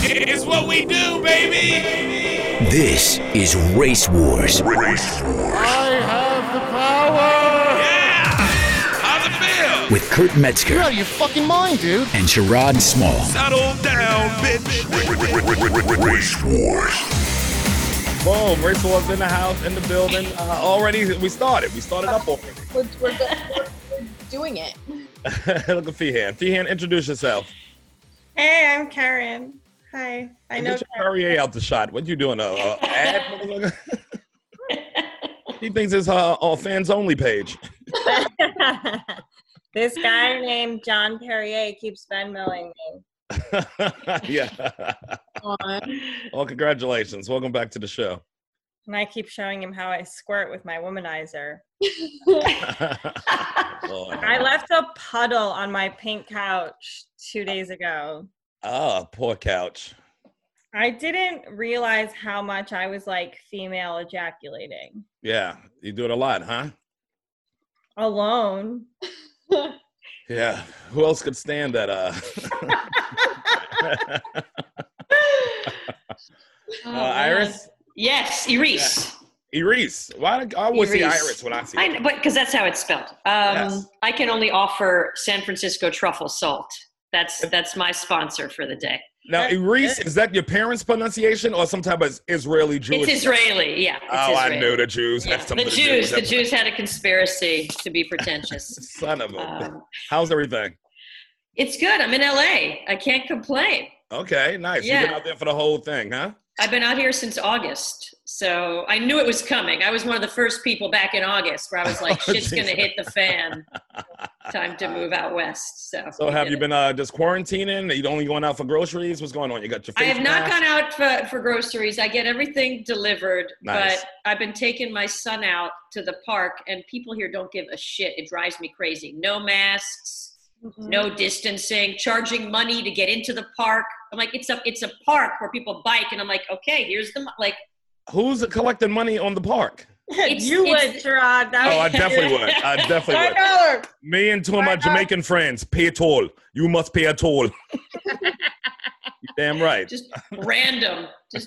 It's what we do, baby. This is Race Wars. I have the power! Yeah. How's it feel? With Kurt Metzger. You're out of your fucking mind, dude. And Sherrod Small. Settle down, bitch. Race Wars. Boom, Race Wars in the house, in the building. Already, we started up already. We're doing it. Look at Feehan. Feehan, introduce yourself. Hey, I'm Karen. Hi. I know Get your Perrier out the shot. What you doing? Ad? He thinks it's on fans only page. This guy named John Perrier keeps Venmoing me. Yeah. Well, congratulations. Welcome back to the show. And I keep showing him how I squirt with my womanizer. I left a puddle on my pink couch 2 days ago. Oh, poor couch. I didn't realize how much I was like female ejaculating. Yeah, you do it a lot, huh? Alone. Yeah. Who else could stand that? Iris? Yes, Iris. Yeah. Iris. Why I always say Iris when I see it? But because that's how it's spelled. Yes. I can only offer San Francisco truffle salt. That's my sponsor for the day. Now, Iris, is that your parents' pronunciation or some type of Israeli Jewish? It's Israeli, yeah. I knew the Jews. Yeah. The Jews had a conspiracy to be pretentious. Son of a. How's everything? It's good. I'm in LA. I can't complain. Okay, nice. Yeah. You've been out there for the whole thing, huh? I've been out here since August, so I knew it was coming. I was one of the first people back in August where I was like, shit's going to hit the fan. Time to move out west. So have you been just quarantining? Are you only going out for groceries? What's going on? You got your face I have not mask? gone out for groceries. I get everything delivered, Nice. but I've been taking my son out to the park, and people here don't give a shit. It drives me crazy. No masks. Mm-hmm. No distancing, charging money to get into the park. I'm like, it's a park where people bike, and I'm like, okay, here's the like. Who's collecting money on the park? You would, Sherrod. I definitely would. I definitely would. Me and two of my Jamaican friends pay a toll. You must pay a toll. You damn right. Just random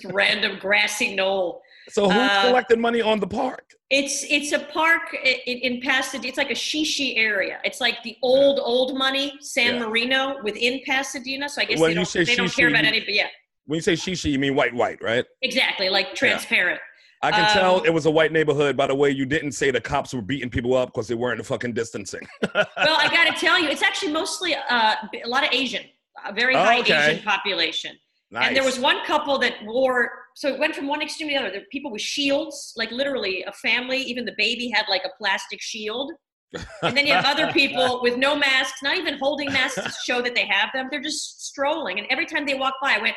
grassy knoll. So who's collecting money on the park? It's a park in Pasadena. It's like a shishi area. It's like the old money, San Marino within Pasadena. So I guess they don't care about any, but yeah. When you say shishi, you mean white, right? Exactly, like transparent. I can tell it was a white neighborhood by the way you didn't say the cops were beating people up because they weren't fucking distancing. Well, I got to tell you, it's actually mostly a lot of Asian, a very high Asian population. Nice. And there was one couple that wore, so it went from one extreme to the other. There were people with shields, like literally a family, even the baby had like a plastic shield. And then you have other people with no masks, not even holding masks to show that they have them. They're just strolling. And every time they walk by, I went,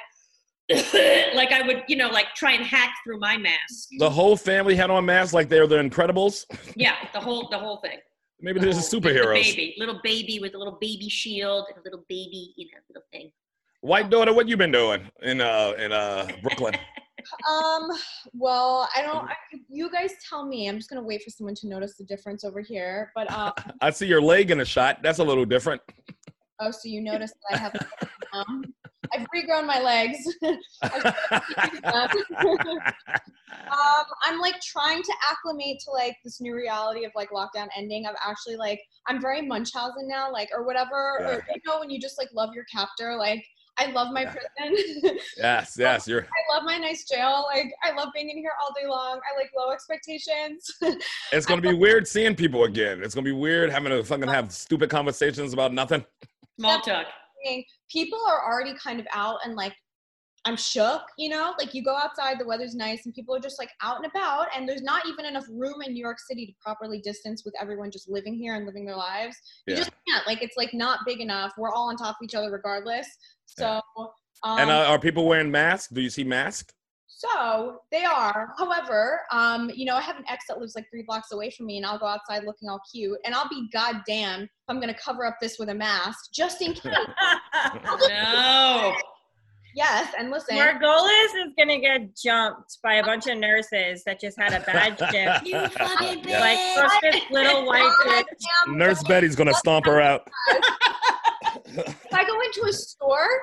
like I would, like try and hack through my mask. The whole family had on masks like they're the Incredibles? Yeah, the whole thing. Maybe they're just superheroes. Little baby with a little baby shield and a little baby, little thing. White daughter, what you been doing in Brooklyn? Well, you guys tell me. I'm just going to wait for someone to notice the difference over here. But I see your leg in a shot. That's a little different. Oh, so you noticed that I have I've regrown my legs. I'm like trying to acclimate to like this new reality of like lockdown ending. I'm very Munchausen now, like, or whatever. Yeah. Or when you just like love your captor, like I love my prison. Yes, I love my nice jail. Like I love being in here all day long. I like low expectations. It's gonna be weird seeing people again. It's gonna be weird having to fucking have stupid conversations about nothing. Small talk. People are already kind of out and like I'm shook, like you go outside, the weather's nice and people are just like out and about and there's not even enough room in New York City to properly distance with everyone just living here and living their lives. You just can't, like it's like not big enough. We're all on top of each other regardless. So and are people wearing masks? Do you see masks? So they are. However, I have an ex that lives like 3 blocks away from me and I'll go outside looking all cute and I'll be goddamn if I'm going to cover up this with a mask just in case. No. Yes, and listen. Margolis is going to get jumped by a bunch of nurses that just had a bad shift. You fucking bitch. Like, fuck this little white bitch. Nurse Betty's going to stomp her out. If I go into a store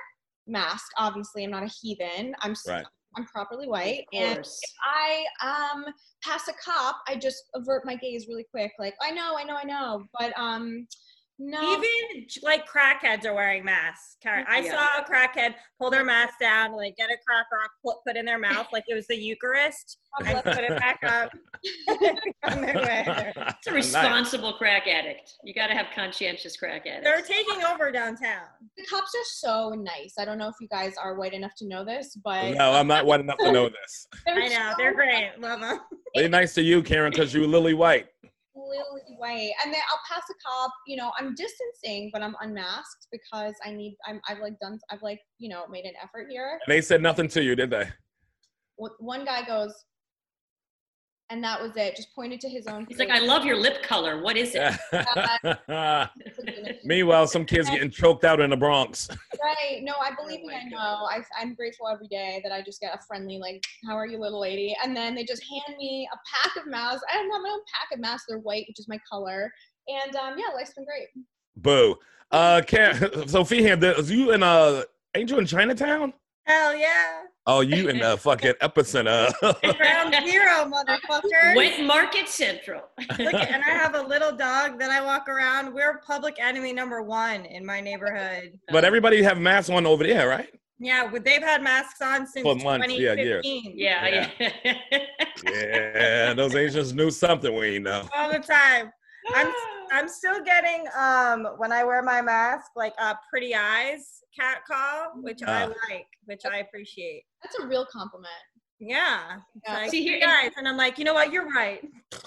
mask. Obviously, I'm not a heathen. I'm properly white. Of And course. if I pass a cop, I just avert my gaze really quick. Like, I know. But no. Even like crackheads are wearing masks. Karen, I saw a crackhead pull their mask down, like get a crack rock put in their mouth like it was the Eucharist, and put it back up. On their way. It's a responsible crack addict. You got to have conscientious crack addicts. They're taking over downtown. The cops are so nice. I don't know if you guys are white enough to know this, but No, I'm not white enough to know this. I know, they're great. Love them. They're nice to you, Karen, because you lily white. Lily white. And then I'll pass a cop, you know, I'm distancing, but I'm unmasked because I've made an effort here. And they said nothing to you, did they? One guy goes, and that was it. Just pointed to his own. He's like, I love your lip color. What is it? Meanwhile, some kids getting choked out in the Bronx. Right. No, I believe me. I know. I'm grateful every day that I just get a friendly, like, how are you, little lady? And then they just hand me a pack of masks. I don't have my own pack of masks. They're white, which is my color. And life's been great. Boo. Karen, Sophia, ain't you in Chinatown? Hell yeah. Oh, you in the fucking epicenter. Ground zero, motherfucker. Wet Market Central. Look, and I have a little dog that I walk around. We're public enemy number 1 in my neighborhood. But everybody have masks on over there, right? Yeah, they've had masks on since For months, 2015. Yeah. Yeah, those Asians knew something we ain't know. All the time. I'm still getting when I wear my mask like pretty eyes cat call, which I like, which I appreciate. That's a real compliment. Yeah. It's like, See, here, guys, and I'm like, you know what? You're right.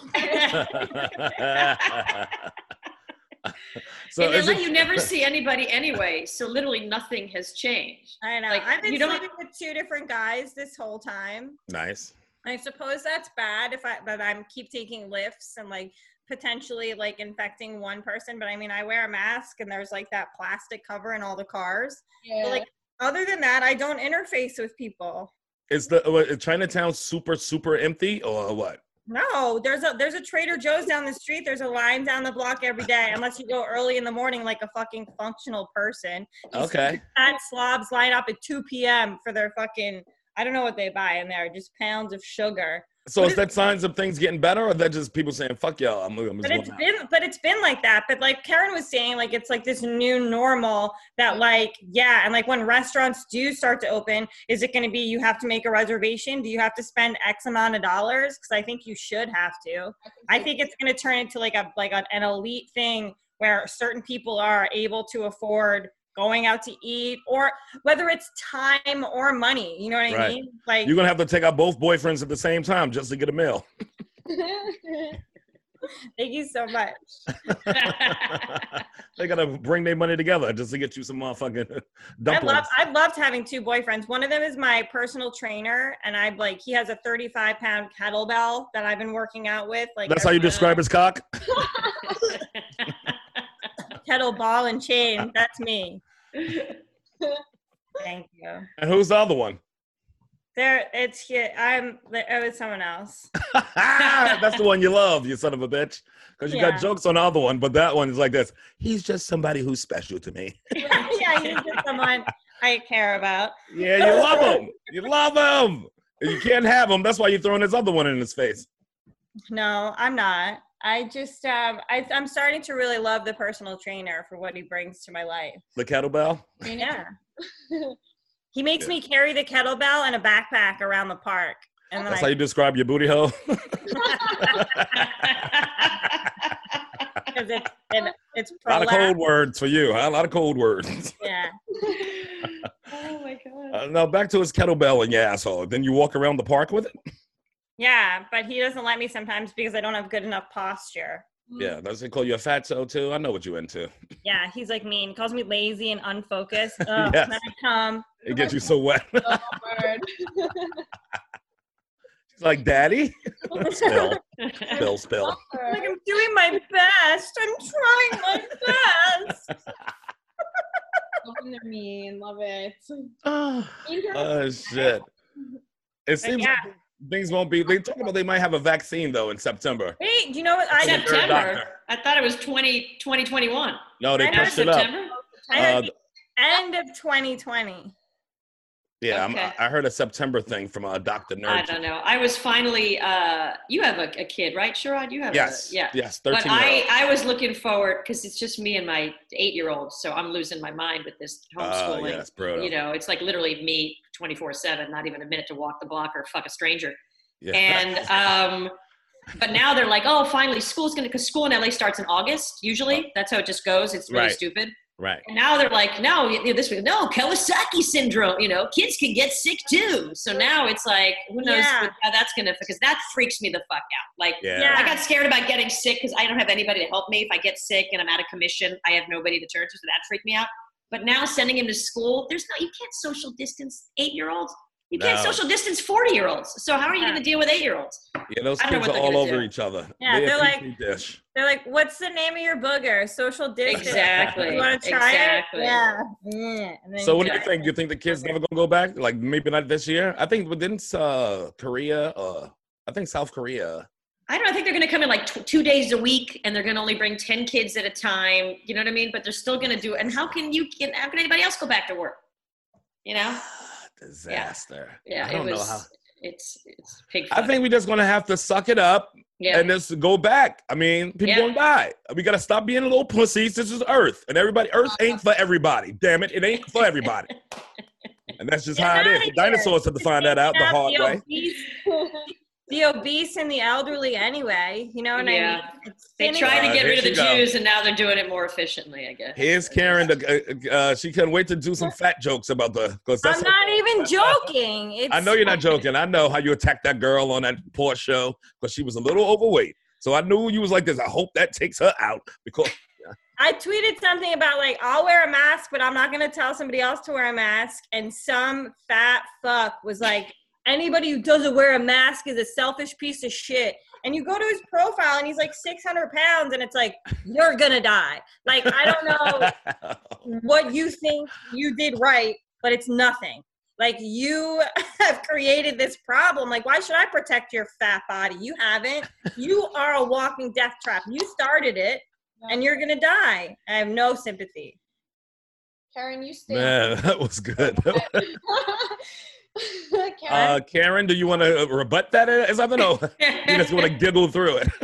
So in LA, you never see anybody anyway, so literally nothing has changed. I know. Like, I've been you don't- sleeping with 2 different guys this whole time. Nice. I suppose that's bad but I'm keep taking lifts and like potentially like infecting one person. But I mean, I wear a mask and there's like that plastic cover in all the cars. Yeah. But, like, other than that, I don't interface with people. Is Chinatown super empty or what? No, there's a Trader Joe's down the street. There's a line down the block every day, unless you go early in the morning like a fucking functional person. Okay. Fat slobs line up at 2 p.m. for their fucking, I don't know what they buy in there, just pounds of sugar. So is that signs of things getting better, or that just people saying "fuck y'all"? I'm But it's been like that. But like Karen was saying, like it's like this new normal that like and like when restaurants do start to open, is it going to be you have to make a reservation? Do you have to spend X amount of dollars? Because I think you should have to. I think it's going to turn into like an elite thing where certain people are able to afford going out to eat, or whether it's time or money, you know what I mean? Like you're gonna have to take out both boyfriends at the same time just to get a meal. Thank you so much. They gotta bring their money together just to get you some motherfucking dumplings. I loved having 2 boyfriends. One of them is my personal trainer, and he has a 35-pound kettlebell that I've been working out with. Like that's how you describe his cock? Kettle ball and chain. That's me. Thank you. And who's the other one? It was someone else. That's the one you love, you son of a bitch. Because you got jokes on the other one, but that one is like this. He's just somebody who's special to me. Yeah, he's just someone I care about. Yeah, you love him. You love him. You can't have him. That's why you're throwing this other one in his face. No, I'm not. I just, I'm starting to really love the personal trainer for what he brings to my life. The kettlebell? Yeah. He makes me carry the kettlebell and a backpack around the park. And then that's how you describe your booty hole? Because it's a lot of cold words for you, huh? A lot of cold words. Yeah. Oh my God. Now back to his kettlebell and your asshole. Then you walk around the park with it? Yeah, but he doesn't let me sometimes because I don't have good enough posture. Yeah, does he call you a fatso too? I know what you're into. Yeah, he's like mean. He calls me lazy and unfocused. Yes. Then I come. It gets you so wet. Oh, word. She's like, Daddy? Spill. Like, I'm doing my best. I'm trying my best. When they're mean, love it. Oh, shit. It seems like things won't be. They talk about they might have a vaccine, though, in September. Wait, you know what? September? I thought it was 2021. No, they pushed it up. I heard end of 2020. Yeah, Okay. I heard a September thing from Dr. Nerd. I don't know. I was finally, you have a kid, right, Sherrod? You have Yes. yeah. Yes, But 13-year-old. I was looking forward, because it's just me and my 8-year-old, so I'm losing my mind with this homeschooling. Yes, brutal. You know, it's like literally me 24/7, not even a minute to walk the block or fuck a stranger. Yeah. And but now they're like, oh, finally school's gonna, because school in LA starts in August usually. That's how it just goes. It's really Right. stupid. Right. And now they're like, no, this week, no, Kawasaki syndrome. You know, kids can get sick too. So now it's like, who knows how that's gonna, because that freaks me the fuck out. Like, Yeah. I got scared about getting sick because I don't have anybody to help me. If I get sick and I'm out of commission, I have nobody to turn to, so that freaked me out. But now sending him to school, you can't social distance 8-year-olds. You can't No. social distance 40-year-olds. So how are you going to deal with 8-year-olds? Yeah, those I don't know kids what are they're all gonna over do. each other. Yeah, They they're a like- petri dish. They're like, "What's the name of your booger? Social distance." Exactly. You want to try Exactly. it? Yeah. And then So what do try you think? it. Do you think the kids never gonna go back? Like maybe not this year? I think within Korea, I think South Korea. I don't know. I think they're going to come in like 2 days a week, and they're going to only bring 10 kids at a time. You know what I mean? But they're still going to do it. And how can anybody else go back to work? You know? Disaster. Yeah. I don't know how. It's pig. I think we're just gonna have to suck it up Yeah. and just go back. I mean, people Yeah. gonna die. We gotta stop being little pussies. This is Earth, and Earth ain't for everybody. Damn it, it ain't for everybody. And that's just Get how it outta is. The here. dinosaurs had to find that out the Have hard way. The obese and the elderly anyway. You know what I Yeah. mean? It's They thinning tried to out. get here rid of the she go. Jews, and now they're doing it more efficiently, I guess. Here's Karen. She couldn't wait to do some fat jokes about because I'm not even joking. It's, I know you're not joking. I know how you attacked that girl on that Porsche show because she was a little overweight. So I knew you was like this. I hope that takes her out because I tweeted something about like, I'll wear a mask, but I'm not going to tell somebody else to wear a mask. And some fat fuck was like, anybody who doesn't wear a mask is a selfish piece of shit. And you go to his profile and he's like 600 pounds and it's like, you're going to die. Like, I don't know what you think you did right, but it's nothing. Like, you have created this problem. Like, why should I protect your fat body? You haven't. You are a walking death trap. You started it. And you're going to die. I have no sympathy. Karen, you stay. Man, that was good. Karen, Karen, do you want to rebut that as I don't know? You just want to giggle through it.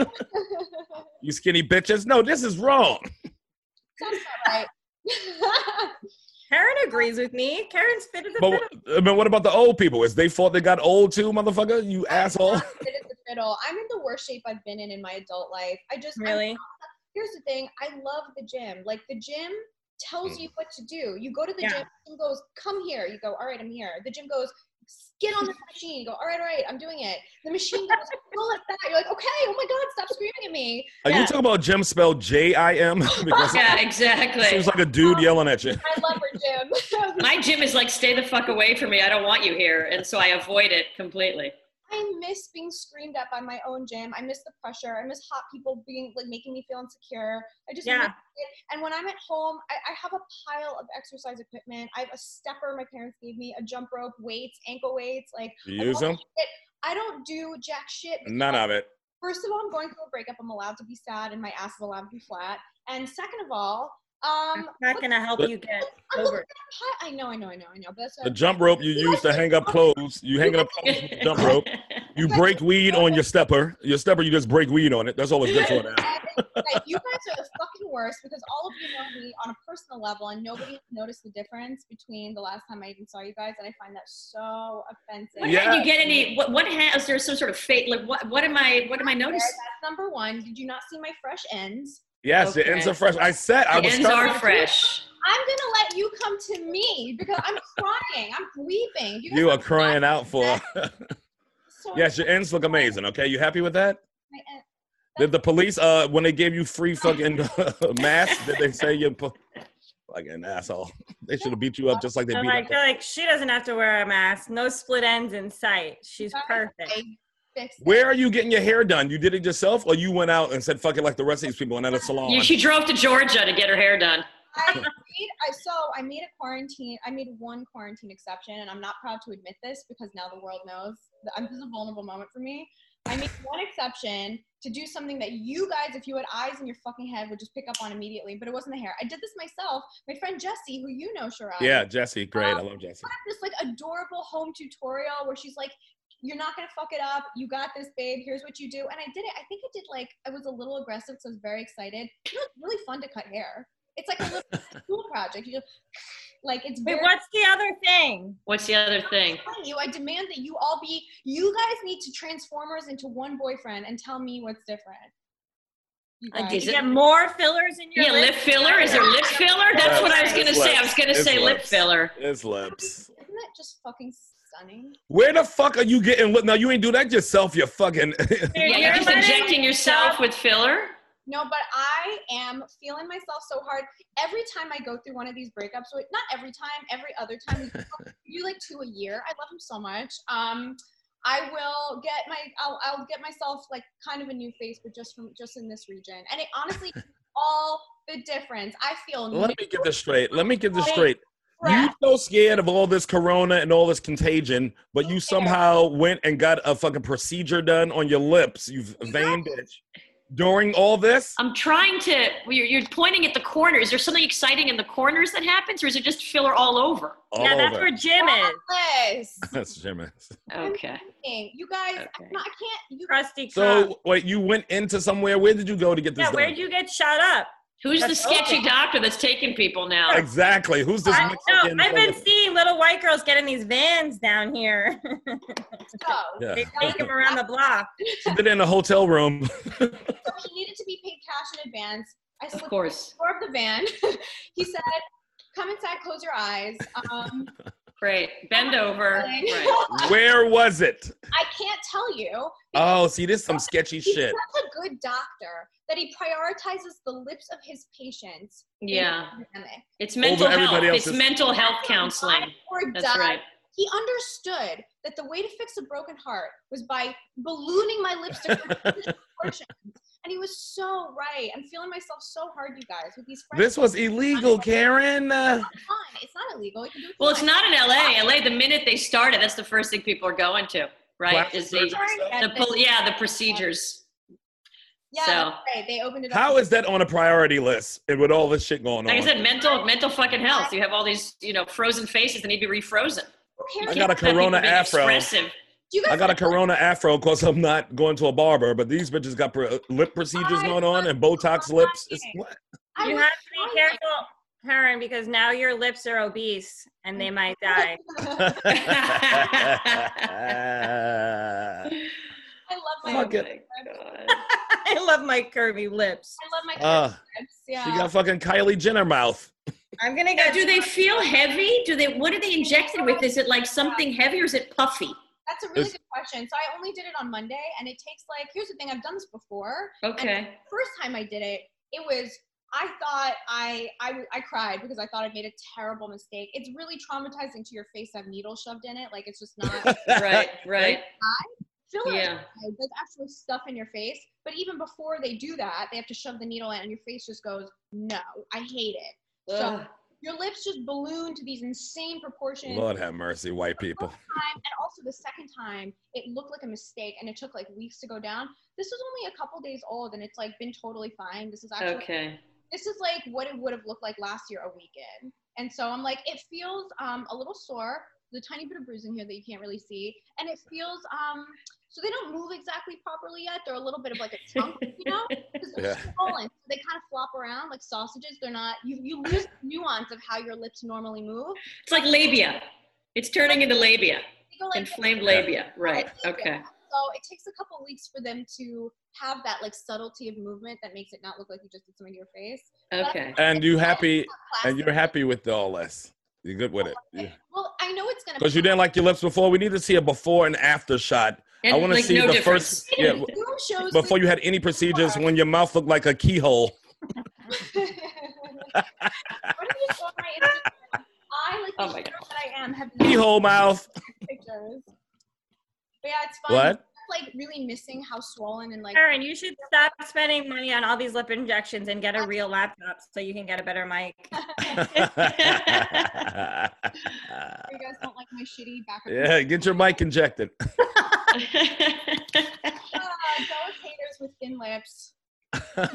You skinny bitches. No, this is wrong. sounds about right. Karen agrees with me. Karen's fit as a But, fiddle. but what about the old people? Is they thought they got old too, motherfucker? You asshole. I'm not fit as a fiddle. I'm in the worst shape I've been in my adult life. Really? Here's the thing. I love the gym. Like, the gym tells you what to do. You go to the Yeah. gym, the gym goes, come here. You go, all right, I'm here. The gym goes, get on the machine. You go, all right, I'm doing it. The machine goes, go like that. You're like, okay, oh my God, stop screaming at me. Are Yeah. you talking about Jim spelled J-I-M? Because Yeah, it exactly. seems like a dude yelling at you. I love her gym. My gym is like, stay the fuck away from me. I don't want you here. And so I avoid it completely. I miss being screamed at by my own gym. I miss the pressure. I miss hot people being like making me feel insecure. I just miss Yeah. it. And when I'm at home, I have a pile of exercise equipment. I have a stepper my parents gave me, a jump rope, weights, ankle weights. Like, You I use don't them? shit. I don't do jack shit. None of it. First of all, I'm going through a breakup. I'm allowed to be sad, and my ass is allowed to be flat. And second of all, It's not going to help you get I'm over looking it. at I know. But that's The jump rope you use to hang up clothes. You hang up clothes with the jump rope. You break weed on your stepper. Your stepper, you just break weed on it. That's all it's good for now. Like, you guys are the fucking worst because all of you know me on a personal level, and nobody has noticed the difference between the last time I even saw you guys, and I find that so offensive. What Yeah. do you get any? What has there some sort of fate? Like what am I noticing? That's number one. Did you not see my fresh ends? Yes, the Okay. ends are fresh. I said I The was ends starting are to- fresh. I'm gonna let you come to me because I'm crying. I'm weeping. You, guys You are not crying out for. so Yes, your ends look amazing. Okay, you happy with that? my end- Did the police, when they gave you free fucking masks, did they say you like an asshole? They should have beat you up just like they beat up. They're like, she doesn't have to wear a mask. No split ends in sight. She's perfect. I fixed it. Where are you getting your hair done? You did it yourself, or you went out and said fuck it like the rest of these people and at a salon? She drove to Georgia to get her hair done. I made one quarantine exception, and I'm not proud to admit this because now the world knows that this is a vulnerable moment for me. I made one exception to do something that you guys, if you had eyes in your fucking head, would just pick up on immediately, but it wasn't the hair. I did this myself. My friend Jessie, who you know, Shirai. Yeah, Jessie, great. I love Jessie. This like adorable home tutorial where she's like, you're not going to fuck it up. You got this, babe. Here's what you do. And I did it. I think I did I was a little aggressive, so I was very excited. You know, it's really fun to cut hair. It's like a little school project. You just, it's very. Wait, what's the other thing? What's the other thing? I demand that you guys need to Transformers into one boyfriend and tell me what's different. Did you get more fillers in your lip filler? Is there lip filler? That's what I was going to say. I was going to say lip filler. It's lips. Isn't that just fucking stunning? Where the fuck are you getting lip? Now, you ain't do that yourself, you fucking. Yeah, you're just injecting yourself with filler? No, but I am feeling myself so hard. Every time I go through one of these breakups, so not every time, every other time, we do 2 a year. I love him so much. I will get I'll get myself kind of a new face, but just in this region. And it honestly all the difference. I feel. Let me get this straight. You so scared of all this corona and all this contagion, but you somehow went and got a fucking procedure done on your lips, you vain bitch. During all this? I'm trying to, you're pointing at the corner. Is there something exciting in the corners that happens, or is it just filler all over? That's where Jim is. That's Jim is. Okay. You guys, I can't. Crusty So, wait, you went into somewhere. Where did you go to get this done? Where'd you get shot up? Who's the sketchy doctor that's taking people now? Exactly. Who's this Mexican? I've been seeing little white girls getting these vans down here. They take them around the block. She did it in a hotel room. So he needed to be paid cash in advance. I slipped of course. the door of the van. He said, come inside, close your eyes. Great. Bend over. Right. Where was it? I can't tell you. Oh, see, this is some sketchy shit. He's such a good doctor that he prioritizes the lips of his patients. Yeah. It's mental health. It's mental health counseling. That's right. He understood that the way to fix a broken heart was by ballooning my lips to proportions. And he was so right. I'm feeling myself so hard, you guys, with these friends. This was illegal, Karen. It's not illegal. Well, it's not in LA. LA, the minute they started, that's the first thing people are going to, right? The procedures. Yeah, so, right. They opened it up. How is that on a priority list with all this shit going on? Like I said, mental fucking health. You have all these, frozen faces that need to be refrozen. I got a Corona afro. I got a Corona afro because I'm not going to a barber, but these bitches got lip procedures going on and Botox lips. You have to be careful, Karen, because now your lips are obese and they might die. I love my curvy lips. I love my curvy lips. Yeah. She got fucking Kylie Jenner mouth. I'm gonna go. Do they feel heavy? What are they injected with? Is it like something heavy or is it puffy? That's a really good question. So I only did it on Monday, and it takes here's the thing, I've done this before. Okay. And the first time I did it, I thought I cried because I thought I'd made a terrible mistake. It's really traumatizing to your face to have needles shoved in it. It's just not. Right. Filler, there's actual stuff in your face. But even before they do that, they have to shove the needle in, and your face just goes, no, I hate it. So your lips just balloon to these insane proportions. Lord have mercy, white people. And also the second time, it looked like a mistake, and it took weeks to go down. This was only a couple days old, and it's been totally fine. This is actually okay. This is what it would have looked like last year a weekend. And so I'm it feels a little sore. There's a tiny bit of bruising here that you can't really see, and it feels so they don't move exactly properly yet. They're a little bit of a chunk, because they're swollen. So they kind of flop around like sausages. They're not. You lose the nuance of how your lips normally move. It's like labia. It's turning into labia. Inflamed labia. Right. Okay. So it takes a couple weeks for them to have that subtlety of movement that makes it not look like you just did something to your face. Okay. And you're happy with all this. You're good with it. Yeah. Well, I know it's gonna. Because you didn't like your lips before. We need to see a before and after shot. And I want to see the difference. first. Yeah, before you had any procedures, when your mouth looked like a keyhole. I, that I am, have keyhole mouth. pictures. But yeah, it's fun. What? like really missing how swollen and like. Karen, you should stop spending money on all these lip injections and get a real laptop so you can get a better mic. You guys don't like my shitty backup. Yeah, get your mic injected. Go with haters with thin lips. Oh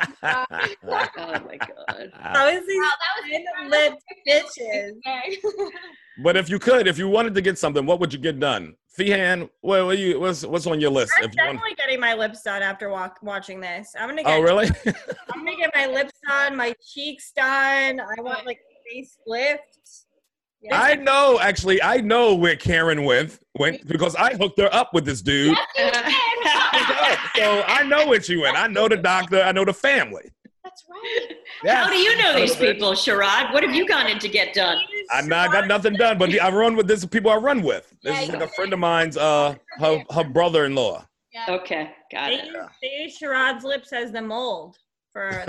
my god. How is these thin lip bitches? But if you wanted to get something, what would you get done? Feehan, what's on your list? I'm definitely getting my lips done after watching this. I'm gonna get. Oh, really? I'm gonna get my lips done, my cheeks done. I want like a face lift. Yeah. I know where Karen went because I hooked her up with this dude. So I know where she went. I know the doctor. I know the family. That's right. Yes. How do you know these people, Sherrod? What have you gone in to get done? I got nothing done, but I run with this people I run with. This is like a friend of mine's, her brother-in-law. Yeah. Okay, got it. They use Sherrod's lips as the mold for.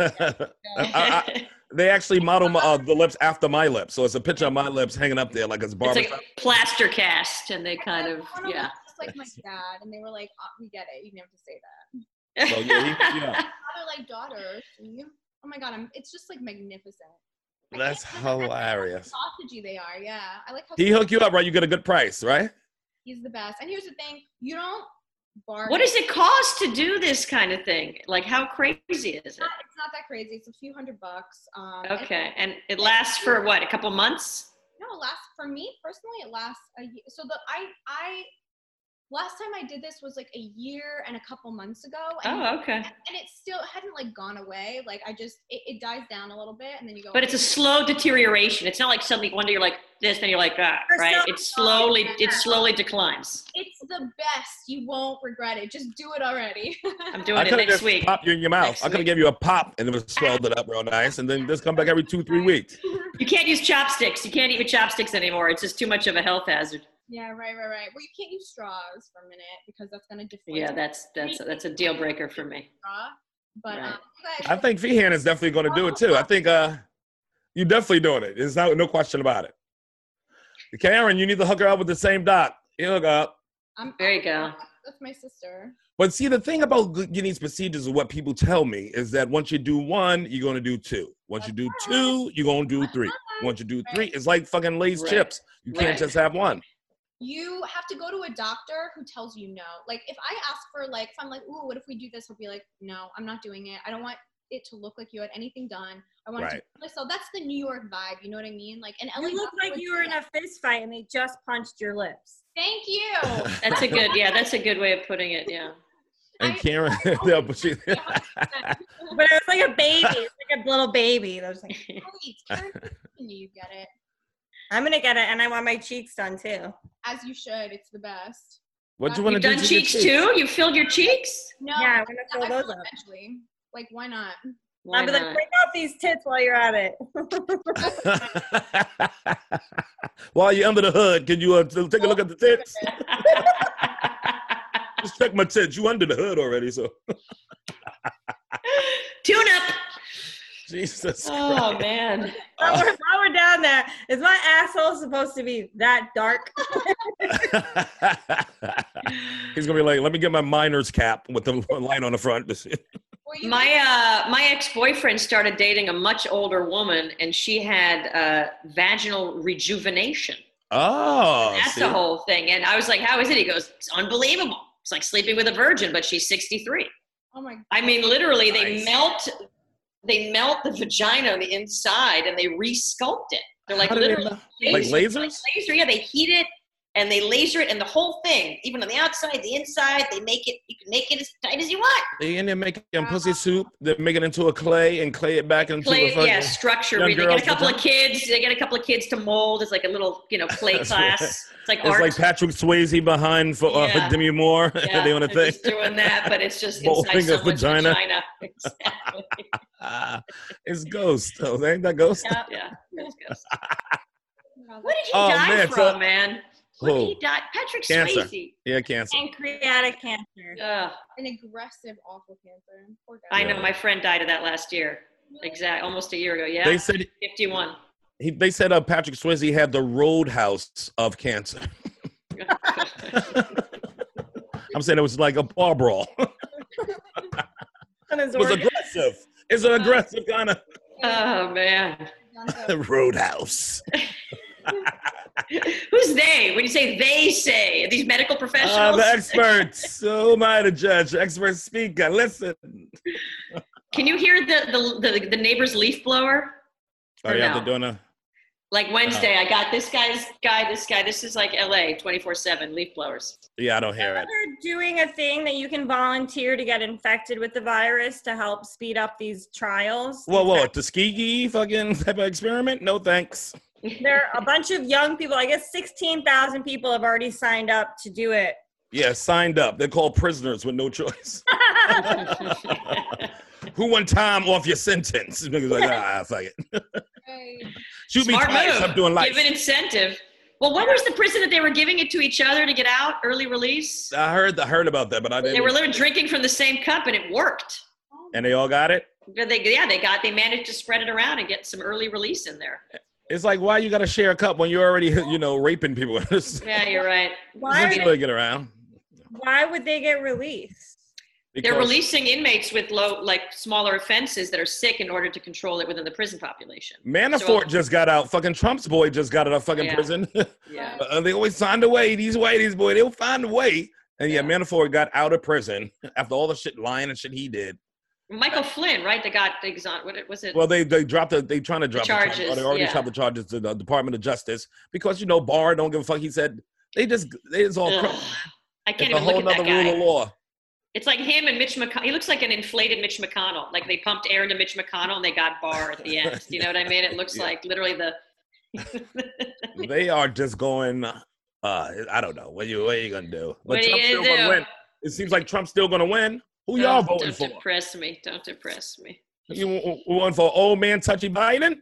They actually model the lips after my lips, so it's a picture of my lips hanging up there like it's It's barbershop. like plaster cast, and they kind of, yeah. Just like my dad, and they were like, "We get it. You didn't have to say that." So, yeah. Father like daughter. See? Oh my god, it's just like magnificent. That's hilarious. How sausagey they are. Yeah, I like how He hooked you up, right? You get a good price, right? he's the best. And here's the thing: you don't bargain. What does it cost to do this kind of thing? Like, how crazy is it? It's not that crazy. It's a few $100. Okay, and it lasts for what? A couple months? No, it lasts for me personally. It lasts a year. So I last time I did this was like a year and a couple months ago. And, Okay. And it still hadn't like gone away. Like it dies down a little bit and then you go. But it's a slow deterioration. It's not like suddenly one day you're like this, then you're like that, right? It slowly declines. It's the best. You won't regret it. Just do it already. I'm doing it next week. Pop you in your mouth. I could have given you a pop and it was swelled it up real nice, and then just come back every 2-3 weeks. You can't use chopsticks. You can't eat with chopsticks anymore. It's just too much of a health hazard. Yeah, right. Well, you can't use straws for a minute because that's gonna deflate. Yeah, that's a deal breaker for me. But Right. I think Feehan is definitely going to do it too. I think you're definitely doing it. There's no question about it. Karen, you need to hook her up with the same doc. You hook up. There you go. That's my sister. But see, the thing about getting these procedures is what people tell me is that once you do one, you're going to do two. Once you do two, you're going to do three. Once you do three, it's like fucking Lay's chips. You can't just have one. You have to go to a doctor who tells you no. Like if I ask for like, if I'm like, ooh, what if we do this? He'll be like, no, I'm not doing it. I don't want it to look like you had anything done. I want it to so that's the New York vibe. You know what I mean? Like an LA. You look like you were in a fist fight and they just punched your lips. Thank you. That's a good way of putting it. Yeah. And Karen, But it was like a baby. It's like a little baby. That was like, you get it. I'm gonna get it, and I want my cheeks done too. As you should. It's the best. What you want to You've do? done cheeks too? You filled your cheeks? No. Yeah, I'm gonna fill I those will up. eventually. Like, why not? I'll be like, break out these tits while you're at it. While you're under the hood, can you take a look at the tits? Just check my tits. You under the hood already, so. Tune up. Jesus Oh, Christ. man. While we're down there, is my asshole supposed to be that dark? He's gonna be like, let me get my miner's cap with the line on the front. My ex-boyfriend started dating a much older woman, and she had vaginal rejuvenation. Oh, That's the whole thing. And I was like, how is it? He goes, it's unbelievable. It's like sleeping with a virgin, but she's 63. Oh my God. I mean, literally, Nice. they melt the vagina on the inside and they resculpt it. They're like How do they literally like lasers? Like laser, yeah, they heat it and they laser it, and the whole thing, even on the outside, the inside, they make it. You can make it as tight as you want. They in there making pussy soup. They make it into a clay and clay it back into Clay, a fucking structure. young They get girl's a couple of vagina. kids. They get a couple of kids to mold. It's like a little, clay That's class. right. It's like It's art. like Patrick Swayze behind for Yeah. Demi Moore. Yeah, they on the they're thing. just doing that, but it's just Molding inside a someone's vagina. vagina. Exactly. It's Ghost. Oh, ain't that Ghost? Yeah. It's Ghost. What did he Oh, die man, from, so- man? What did Who? he die? Patrick Cancer. Swayze. Yeah, cancer. Pancreatic cancer. An aggressive, awful cancer. Poor guy. I know. My friend died of that last year. Exactly. Almost a year ago. Yeah. They said 51. they said Patrick Swayze had the Roadhouse of cancer. I'm saying it was like a bar brawl. On his It was organ. aggressive. It's an aggressive kind of Oh man. roadhouse. Who's they? When you say they say, are these medical professionals? The experts. So am I the judge? Expert speaker. Listen. Can you hear the neighbor's leaf blower? Oh, Or yeah, no? they're doing a. Like Wednesday, I got this guy. This is like LA 24/7 leaf blowers. Yeah, I don't hear it. They're doing a thing that you can volunteer to get infected with the virus to help speed up these trials. Whoa, Tuskegee fucking type of experiment? No thanks. There are a bunch of young people. I guess 16,000 people have already signed up to do it. Yeah, signed up. They're called prisoners with no choice. Who want time off your sentence? Niggas like, fuck it. Shoot me Smart twice. move. I'm doing life. Give an incentive. Well, what was the prison that they were giving it to each other to get out? Early release? I heard about that, but I didn't. They were literally drinking from the same cup, and it worked. And they all got it? They managed to spread it around and get some early release in there. It's like, why you got to share a cup when you're already, raping people? Yeah, you're right. Why, Really get around. why would they get released? They're releasing inmates with smaller offenses that are sick in order to control it within the prison population. Manafort just got out. Fucking Trump's boy just got out of fucking prison. Yeah. They always find a way. These whiteies, boy, they'll find a way. And Manafort got out of prison after all the shit, lying and shit he did. Michael Flynn, right? They got what was it? Well, they dropped they trying to drop the charges. Or they already dropped the charges to the Department of Justice because Barr don't give a fuck. He said they just all crooked. I can't It's even a whole look at that nother rule guy. of law. It's like him and Mitch McConnell. He looks like an inflated Mitch McConnell. Like they pumped air into Mitch McConnell and they got Barr at the end. You know what I mean? It looks like literally the. They are just going. I don't know. What are you gonna do? But What are Trump's you still gonna gonna do? win. It seems like Trump's still gonna win. Who y'all voting Don't for? depress me. Don't depress me. You want for old man touchy Biden?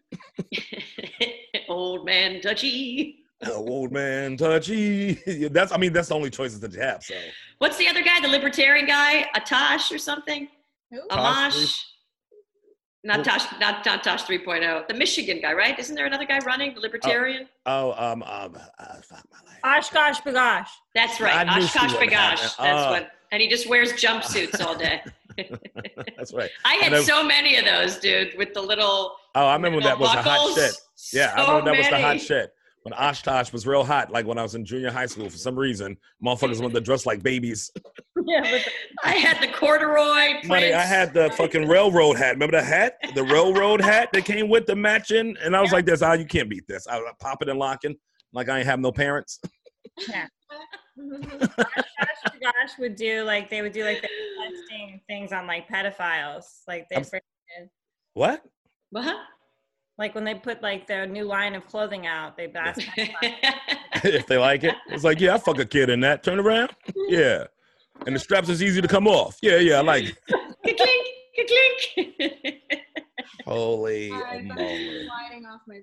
Old man touchy. Old man touchy. That's the only choices that you have. So What's the other guy? The libertarian guy? Atash or something? Who? Amash? Not Tosh 3.0. The Michigan guy, right? Isn't there another guy running? The libertarian? fuck my life. Oshkosh Bagosh. That's right. I knew she Oshkosh would have Bagosh. that. That's what. And he just wears jumpsuits all day. That's right. I had And then- so many of those, dude, with the little. Oh, I remember when that was the hot buckles. shit. Yeah, I So remember that was the hot many. shit. When Oshkosh was real hot, like when I was in junior high school, for some reason, motherfuckers wanted to dress like babies. Yeah, with I had the corduroy. Money, I prints. had the fucking railroad hat. Remember the hat? The railroad hat that came with the matching? And I was like this, you can't beat this. I was popping and locking like I ain't have no parents. Oshkosh Bagosh would do they would do the testing things on pedophiles. Like they What? What? like when they put their new line of clothing out, they ask If they like it. It's like, yeah, I fuck a kid in that. Turn around. Yeah. And the straps is easy to come off. Yeah, I like it. Ka-clink, ka-clink. Holy I thought moly. you were sliding off my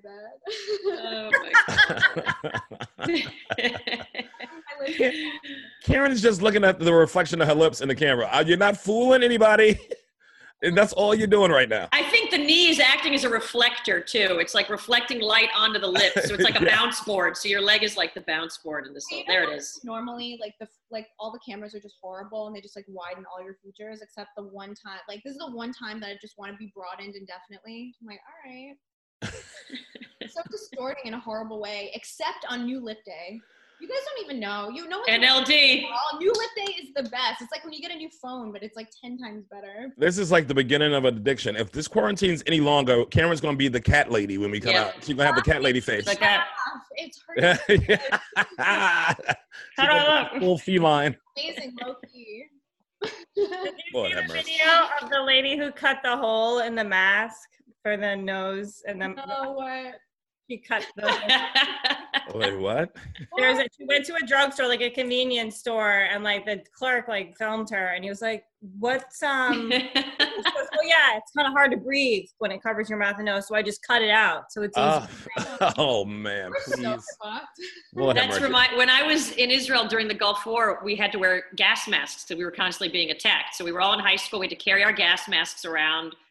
bed. Oh my I live Karen is just looking at the reflection of her lips in the camera. You're not fooling anybody. And that's all you're doing right now. I think the knee is acting as a reflector too. It's like reflecting light onto the lips, so it's like a Yeah. bounce board. So your leg is like the bounce board in this. There it is. Normally, all the cameras are just horrible and they just widen all your features, except the one time. This is the one time that I just want to be broadened indefinitely. I'm like, all right. So distorting in a horrible way, except on New Lip Day. You guys don't even know. You know what? NLD. New Lip Day is the best. It's like when you get a new phone, but it's 10 times better. This is like the beginning of an addiction. If this quarantine's any longer, Karen's going to be the cat lady when we come Yeah. out. She's going to have the cat lady face. Like that. It's hurting. Yeah. How do I look? Full feline. Amazing, low-key. Did Lord you have see the mercy. video of the lady who cut the hole in the mask for the nose and then Oh, what? she cut the Wait, what? she went to a drugstore, a convenience store, and the clerk filmed her and he was like, what's she goes, well, yeah, it's kind of hard to breathe when it covers your mouth and nose, so I just cut it out so it's easy. Oh man, We're so please. fucked. Lord have That's mercy. when I was in Israel during the Gulf War, we had to wear gas masks because we were constantly being attacked. So we were all in high school. We had to carry our gas masks around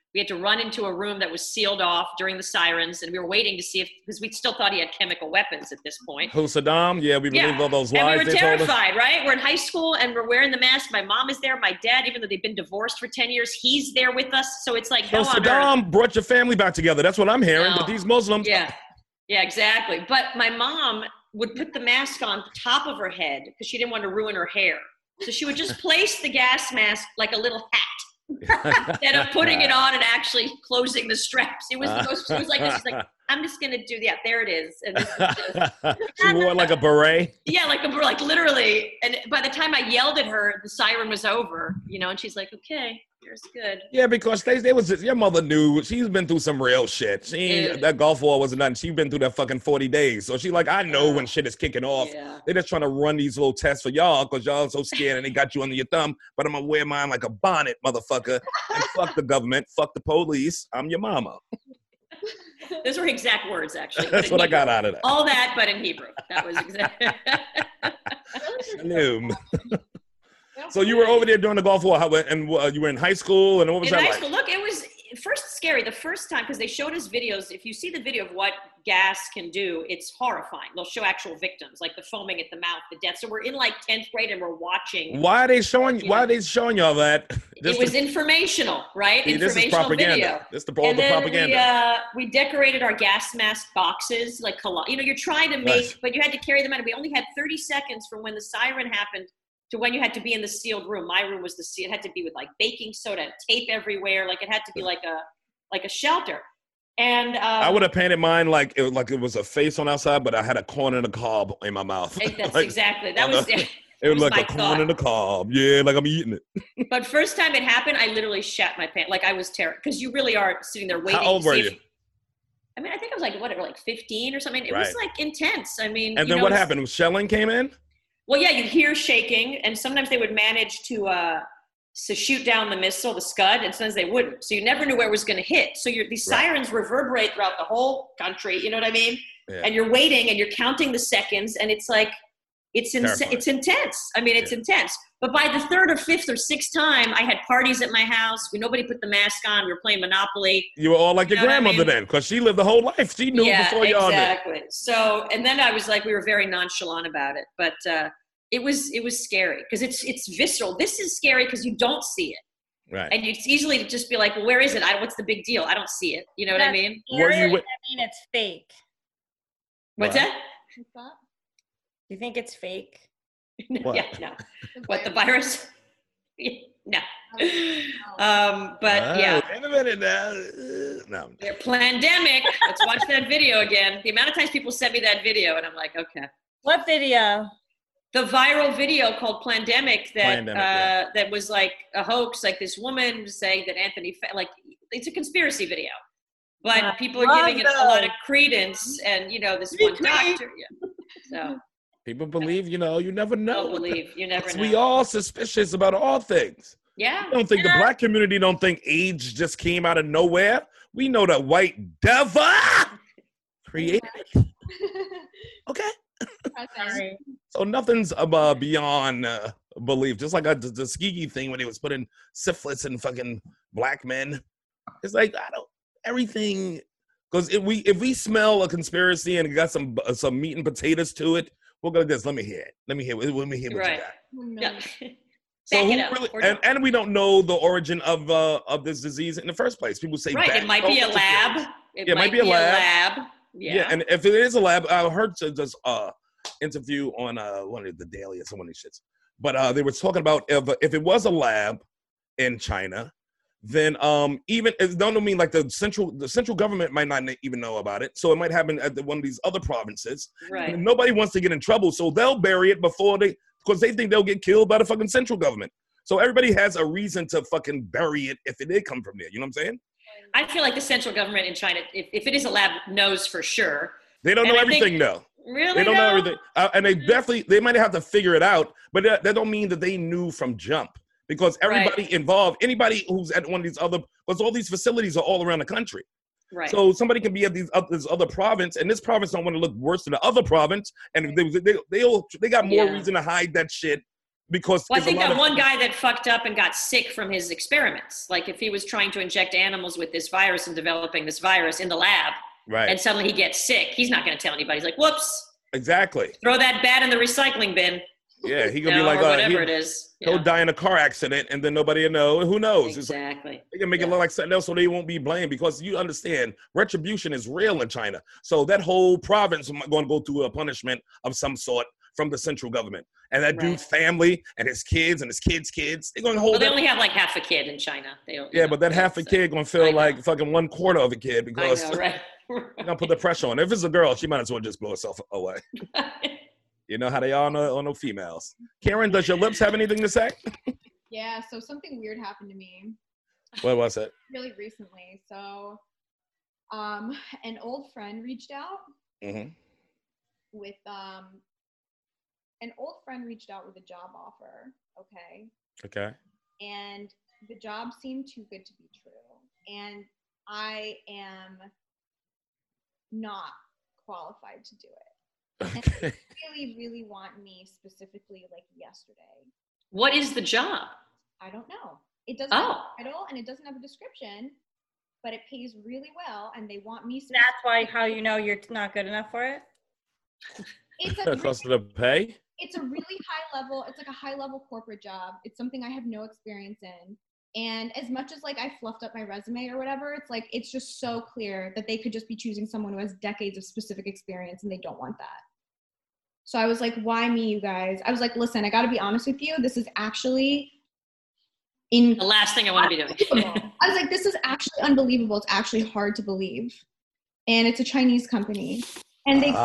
We had to run into a room that was sealed off during the sirens, and we were waiting to see because we still thought he had chemical weapons at this point. Who, Saddam? Yeah, we believed all those lies and we were they told us. terrified, right? We're in high school, and we're wearing the mask. My mom is there. My dad, even though they've been divorced for 10 years, he's there with us. So it's like So hell on earth. Saddam brought your family back together. That's what I'm hearing. No. But these Muslims. Yeah, exactly. But my mom would put the mask on top of her head because she didn't want to ruin her hair. So she would just place the gas mask like a little hat. Instead of putting it on and actually closing the straps. It was the most, she was like, she's like, I'm just gonna do that. There it is. And this is just, She wore like a beret. yeah, like literally. And by the time I yelled at her, the siren was over, you know, and she's like, okay, yours good. Yeah, because they was just, your mother knew she's been through some real shit. She ain't, that Gulf War wasn't nothing. She's been through that fucking 40 days. So she like, I know when shit is kicking off. Yeah. They're just trying to run these little tests for y'all because y'all so scared and they got you under your thumb. But I'm gonna wear mine like a bonnet, motherfucker. And fuck the government, fuck the police. I'm your mama. Those were exact words, actually. That's what I got out of that. All that, but in Hebrew. That was exactly. Shalom. So you were over there during the Gulf War, and you were in high school, and what was In that high like? school, look, it was first scary. The first time, because they showed us videos. If you see the video of what gas can do, it's horrifying. They'll show actual victims, like the foaming at the mouth, the death. So we're in like 10th grade, and we're watching. Why are they showing? Why are they showing y'all that? It was informational, right? See, this is Informational propaganda. video. This is all the propaganda. We decorated our gas mask boxes, like you're trying to make, Nice. but you had to carry them out. We only had 30 seconds from when the siren happened to when you had to be in the sealed room. My room was it had to be with like baking soda and tape everywhere. Like it had to be like a shelter. And I would have painted mine like it was a face on outside, but I had a corn and a cob in my mouth. that's Like, exactly. That was it was was like my a corn thought. and a cob. Yeah, like I'm eating it. But first time it happened, I literally shat my pants. Like I was terrified because you really are sitting there waiting. How old to were see you? I mean, I think I was like 15 or something. It was Right. like intense. I mean, And you then know, what it's- happened? Shelling came in? Well, yeah, you'd hear shaking, and sometimes they would manage to shoot down the missile, the Scud, and sometimes they wouldn't. So you never knew where it was going to hit. So these Right. sirens reverberate throughout the whole country. You know what I mean? Yeah. And you're waiting, and you're counting the seconds, and it's like it's Terrifying. it's intense. I mean, it's intense. But by the third or fifth or sixth time, I had parties at my house. Nobody put the mask on. We were playing Monopoly. You were all like your You know what I grandmother mean? then, because she lived the whole life. She knew before y'all did. Exactly. So, and then I was like, we were very nonchalant about it, but it was scary because it's visceral. This is scary because you don't see it, Right. and it's easily to just be like, well, where is it? What's the big deal? I don't see it. You know what I mean? Were you with- I mean, it's fake. What's What? that? What's that? You think it's fake? What? Yeah, no. What, the virus? No. But Oh, yeah, wait a minute now. No. their pandemic. Let's watch that video again. The amount of times people send me that video, and I'm like, okay. What video? The viral video called Plandemic that Plandemic, yeah. that was like a hoax, like this woman was saying that like it's a conspiracy video, but I people are love giving it a lot of those. credence, and this one doctor, so People believe, you never know. don't believe, you never know. We all suspicious about all things. Yeah, I don't think the black community don't think AIDS just came out of nowhere. We know that white devil created it. Okay. Sorry. So nothing's beyond belief. Just like the Tuskegee thing when they was putting syphilis in fucking black men. It's like everything. Because if we smell a conspiracy and it got some meat and potatoes to it, we'll go to this. Let me hear it. Let me hear what you right. got. Yeah. So Back it who up, really, or and we don't know the origin of this disease in the first place. People say right. bad It might be a culture lab. kills. It Yeah, might be a lab. Yeah, and if it is a lab, I heard this interview on one of the Daily or some of these shits. But they were talking about if it was a lab in China, then even it don't mean like the central government might not even know about it. So it might happen at one of these other provinces. right. And nobody wants to get in trouble, so they'll bury it because they think they'll get killed by the fucking central government. So everybody has a reason to fucking bury it if it did come from there. You know what I'm saying? I feel like the central government in China, if it is a lab, knows for sure. They don't And know I think- everything though. Really? They don't know though? everything, and they might have to figure it out. But that don't mean that they knew from jump, because everybody involved, anybody who's at one of these because all these facilities are all around the country. Right. So somebody can be at this other province, and this province don't want to look worse than the other province, and they got more Yeah. reason to hide that shit because Well, I there's a think lot that of- one guy that fucked up and got sick from his experiments. Like if he was trying to inject animals with this virus and developing this virus in the lab, right, and suddenly he gets sick, he's not going to tell anybody. He's like, whoops, exactly. throw that bat in the recycling bin. Yeah, he You gonna know, be like, or whatever it is. he'll Yeah. die in a car accident, and then nobody will know. Who knows? It's like, Exactly. they can make it look like something else, so they won't be blamed. Because you understand, retribution is real in China. So that whole province is going to go through a punishment of some sort from the central government. And that dude's family and his kids and his kids' kids, they're going to hold. Well, they that. only have like half a kid in China. They don't, Yeah, but that half a kid going to feel like fucking 1/4 of a kid because I know, right? you're going to put the pressure on. If it's a girl, she might as well just blow herself away. You know how they are on no females. Karen, does your lips have anything to say? Yeah, so something weird happened to me What was it? really recently. So an old friend reached out Mm-hmm. with an old friend reached out with a job offer, okay? Okay. And the job seemed too good to be true. And I am not qualified to do it. And they really want me specifically like yesterday. What is the job? I don't know. It doesn't have a title and it doesn't have a description, but it pays really well and they want me. That's why how you know you're not good enough for it? It's a Cost of the pay? it's a really high level, it's like a high level corporate job. It's something I have no experience in. And as much as like I fluffed up my resume or whatever, it's like it's just so clear that they could just be choosing someone who has decades of specific experience and they don't want that. So I was like, why me, you guys? I was like, listen, I got to be honest with you. This is actually The last thing I want to be doing. I was like, this is actually unbelievable. It's actually hard to believe. And it's a Chinese company. And they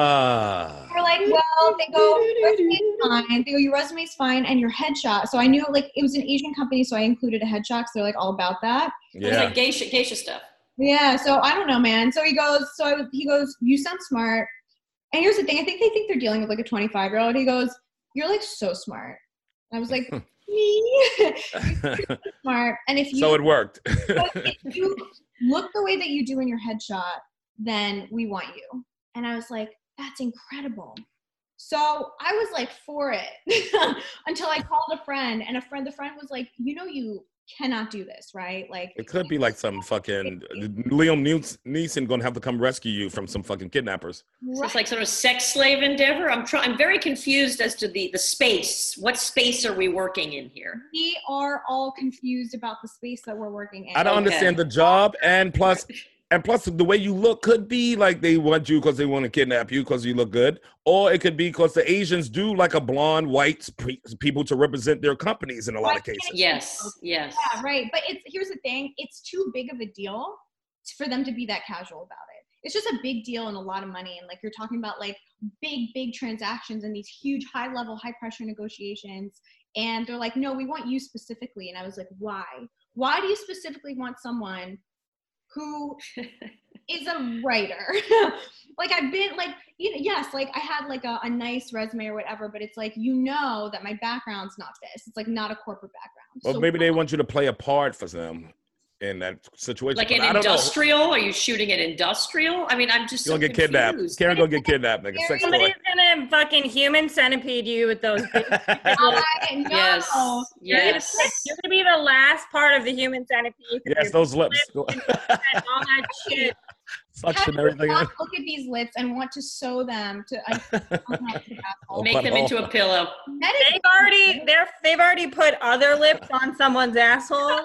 were like, well, they go, resume's fine. They go, your resume's fine and your headshot. So I knew like it was an Asian company, so I included a headshot. So they're like all about that. It was like geisha stuff. Yeah. So I don't know, man. So he goes, you sound smart. And here's the thing. I think they think they're dealing with like a 25-year-old. He goes, you're like so smart. And I was like, me? You're so smart. And if you So it worked. if you look the way that you do in your headshot, then we want you. And I was like, that's incredible. So I was like for it until I called a friend, and the friend was like, you cannot do this, right? Like It could be like some fucking Liam Neeson gonna have to come rescue you from some fucking kidnappers. So it's like sort of sex slave endeavor. I'm very confused as to the space. What space are we working in here? We are all confused about the space that we're working in. I don't understand the job, and plus the way you look could be like they want you because they want to kidnap you because you look good, or it could be because the Asians do like a blonde white people to represent their companies in a lot of cases. Yes. Yeah, right. But here's the thing: it's too big of a deal for them to be that casual about it. It's just a big deal and a lot of money, and like you're talking about like big transactions and these huge high level, high pressure negotiations. And they're like, no, we want you specifically. And I was like, why? Why do you specifically want someone who is a writer? Like I've been like, yes, like I had like a nice resume or whatever, but it's like, that my background's not this. It's like not a corporate background. Well, so maybe they want you to play a part for them in that situation. Like But in I don't know. industrial? Are you shooting an industrial? I mean, I'm just You're so gonna get kidnapped. confused. Karen gonna get kidnapped, nigga. Sex toy. Somebody's gonna fucking human centipede you with those. Yes. Yes. You're gonna be the last part of the human centipede. Yes, those lips. All that shit. Suction How everything. do you not look at these lips and want to sew them to Make them into a pillow. They've already put other lips on someone's asshole.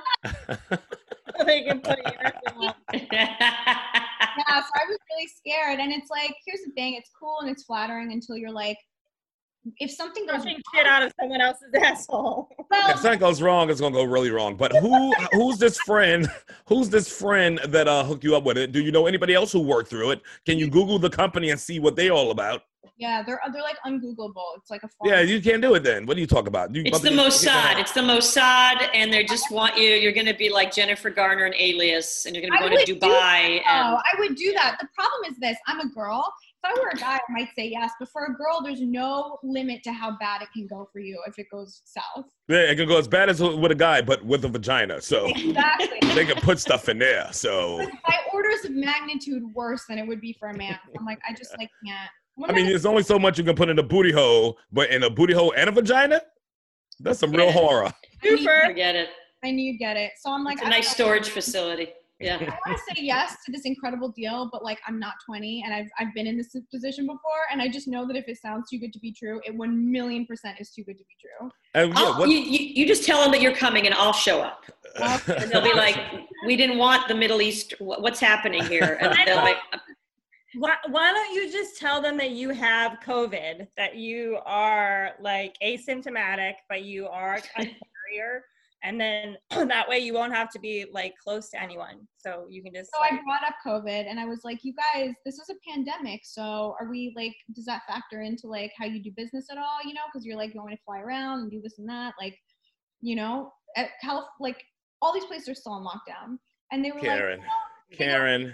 So they can put yours in. Yeah, so I was really scared. And it's like, here's the thing, it's cool and it's flattering until you're like, if something goes Pushing shit out of someone else's asshole. If something goes wrong, it's gonna go really wrong. But who's this friend? Who's this friend that hooked you up with it? Do you know anybody else who worked through it? Can you Google the company and see what they're all about? Yeah, they're like ungoogleable. It's like a Yeah, you can't do it then. What do you talk about? It's the Mossad. It's the Mossad, and they just want you. You're going to be like Jennifer Garner in Alias, and you're going to go to Dubai. I would do that. The problem is this: I'm a girl. If I were a guy, I might say yes, but for a girl, there's no limit to how bad it can go for you if it goes south. Yeah, it can go as bad as with a guy, but with a vagina. So Exactly. they can put stuff in there. So By orders of magnitude worse than it would be for a man. I'm like, I just like can't. I mean, there's only so much you can put in a booty hole, but in a booty hole and a vagina? That's some real horror. Super. Forget it. I knew you'd get it. So I'm like, It's a nice storage facility. Yeah. I want to say yes to this incredible deal, but like I'm not 20 and I've been in this position before, and I just know that if it sounds too good to be true, it 1,000,000% is too good to be true. And yeah, You just tell them that you're coming and I'll show up. And they'll be like, we didn't want the Middle East. What's happening here? And they're like, Why don't you just tell them that you have COVID, that you are like asymptomatic, but you are a carrier, and then that way you won't have to be like close to anyone. So you can just. So I brought up COVID, and I was like, you guys, this is a pandemic. So are we like, does that factor into like how you do business at all? You know, because you're like going to fly around and do this and that. Like, you know, at health, like all these places are still on lockdown, and they were Karen. like, Karen.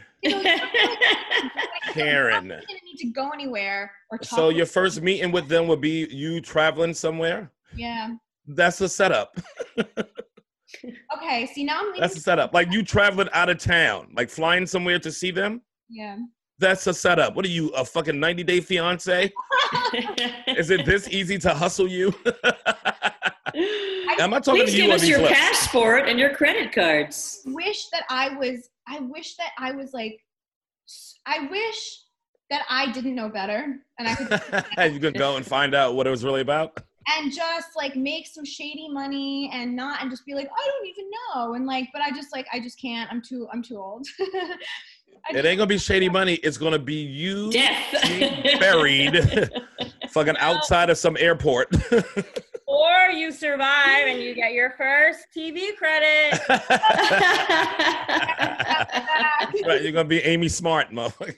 Karen. You didn't need to go anywhere or talk. So your first meeting with them would be you traveling somewhere? Yeah. That's a setup. Okay. See, now I'm leaving. That's a setup. Like you traveling out of town, like flying somewhere to see them? Yeah. That's a setup. What are you, a fucking 90-day fiance? Is it this easy to hustle you? Am I talking please to you give on us these your lips? passport and your credit cards. I wish that I wish that I didn't know better, and I could You could go and find out what it was really about? and just like make some shady money and just be like, I don't even know, and like, but I just can't. I'm too old. It ain't gonna be shady money. It's gonna be you Death. being buried fucking outside of some airport. Or you survive and you get your first TV credit. Right, you're gonna be Amy Smart, motherfucker.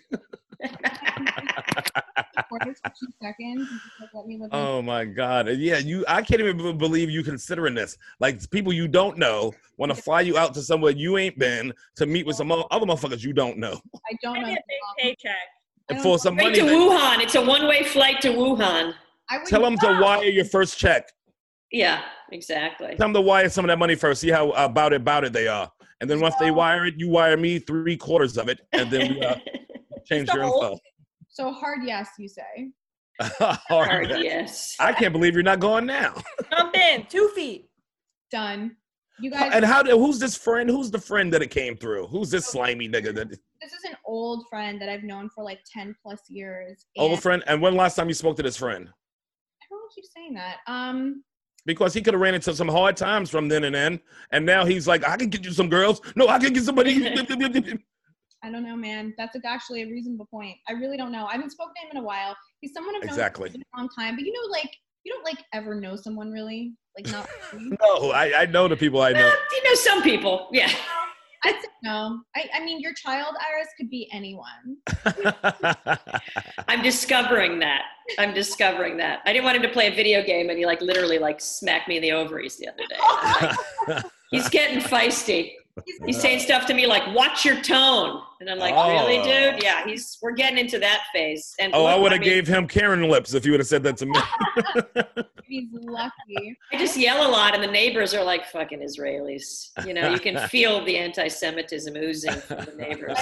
Oh my God. Yeah, I can't even believe you considering this. Like people you don't know want to fly you out to somewhere you ain't been to meet with some other motherfuckers you don't know. I don't know. Maybe a big paycheck. And for some Right money. to Wuhan. It's a one-way flight to Wuhan. Tell them to wire your first check. Yeah, exactly. Tell them to wire some of that money first. See how about it they are. And then once they wire it, you wire me 3/4 of it. And then we change your info. So hard yes, you say. Hard yes. I can't believe you're not going now. Jump in, 2 feet. Done. You guys. And who's this friend? Who's the friend that it came through? Who's this slimy nigga? This is an old friend that I've known for like 10+ years. Old friend? And when last time you spoke to this friend? I don't want to keep saying that. Because he could have ran into some hard times from then and then. And now he's like, I can get you some girls. No, I can get somebody. I don't know, man. That's actually a reasonable point. I really don't know. I haven't spoken to him in a while. He's someone I've known Exactly. for a long time. But you know, like, you don't like ever know someone really. Like not really. No, I know the people I know. You know some people. Yeah. I'd say no. I mean, your child, Iris, could be anyone. I'm discovering that. I didn't want him to play a video game and he like literally like smacked me in the ovaries the other day. Like, he's getting feisty. He's saying stuff to me like, watch your tone. And I'm like, really, dude? Yeah, we're getting into that phase. And I would have gave him Karen lips if you would have said that to me. He's lucky. I just yell a lot and the neighbors are like fucking Israelis. You know, you can feel the anti-Semitism oozing from the neighbors.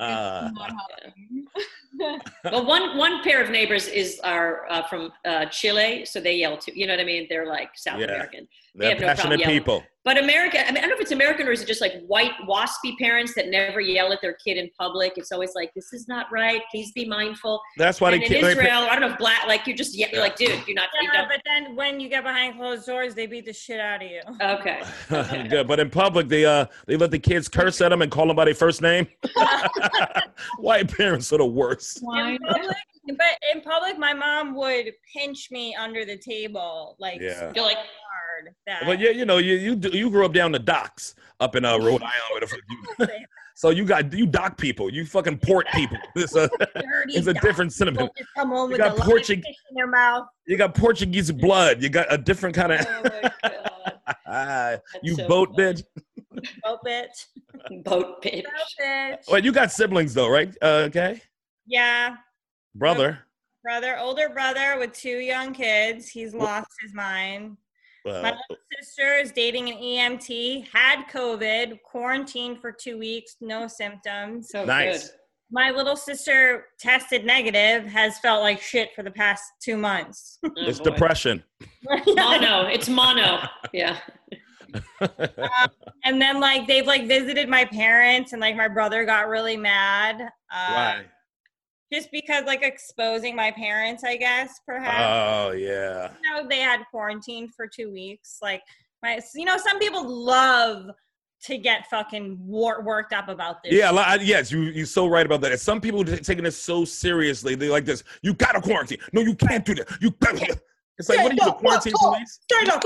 Well, one pair of neighbors are from Chile, so they yell too. You know what I mean? They're like South American. They're passionate people. But America, I mean, I don't know if it's American or is it just like white waspy parents that never yell at their kid in public. It's always like, this is not right. Please be mindful. That's why and in Israel, I don't know if black, like you're just you're like, dude, you're not. Yeah, but then when you get behind closed doors, they beat the shit out of you. Okay. Good, but in public, they let the kids curse at them and call them by their first name. White parents are the worst. But in public, my mom would pinch me under the table, like you're like hard. But yeah, you know, you grew up down the docks up in Rhode Island. So you dock people, you fucking port people. It's a different sentiment. Come home You with got a fish in their mouth. You got Portuguese blood. You got a different kind of. You so boat bitch. Boat bitch. Boat bitch. Well, you got siblings though, right? Okay. Yeah. Brother, older brother with 2 young kids. He's lost his mind. My little sister is dating an EMT, had COVID, quarantined for 2 weeks, no symptoms. So nice. Good. My little sister tested negative, has felt like shit for the past 2 months. It's depression. Mono. It's mono. Yeah. And then like they've like visited my parents, and like my brother got really mad. Why? Just because like exposing my parents, I guess, perhaps. Oh yeah. You know, they had quarantined for 2 weeks. Like some people love to get fucking worked up about this. Yeah, yes, you're so right about that. And some people taking this so seriously. They like this. You gotta quarantine. No, you can't do that. You gotta. It's like, what are you, the quarantine police?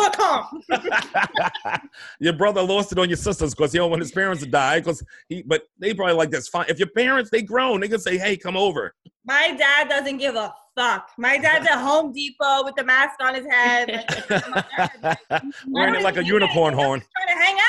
Your brother lost it on your sisters because he don't want his parents to die. But they probably like this. Fine. If your parents, they grown, they can say, "Hey, come over." My dad doesn't give a fuck. My dad's at Home Depot with the mask on his head, Wearing it like a unicorn horn. Trying to hang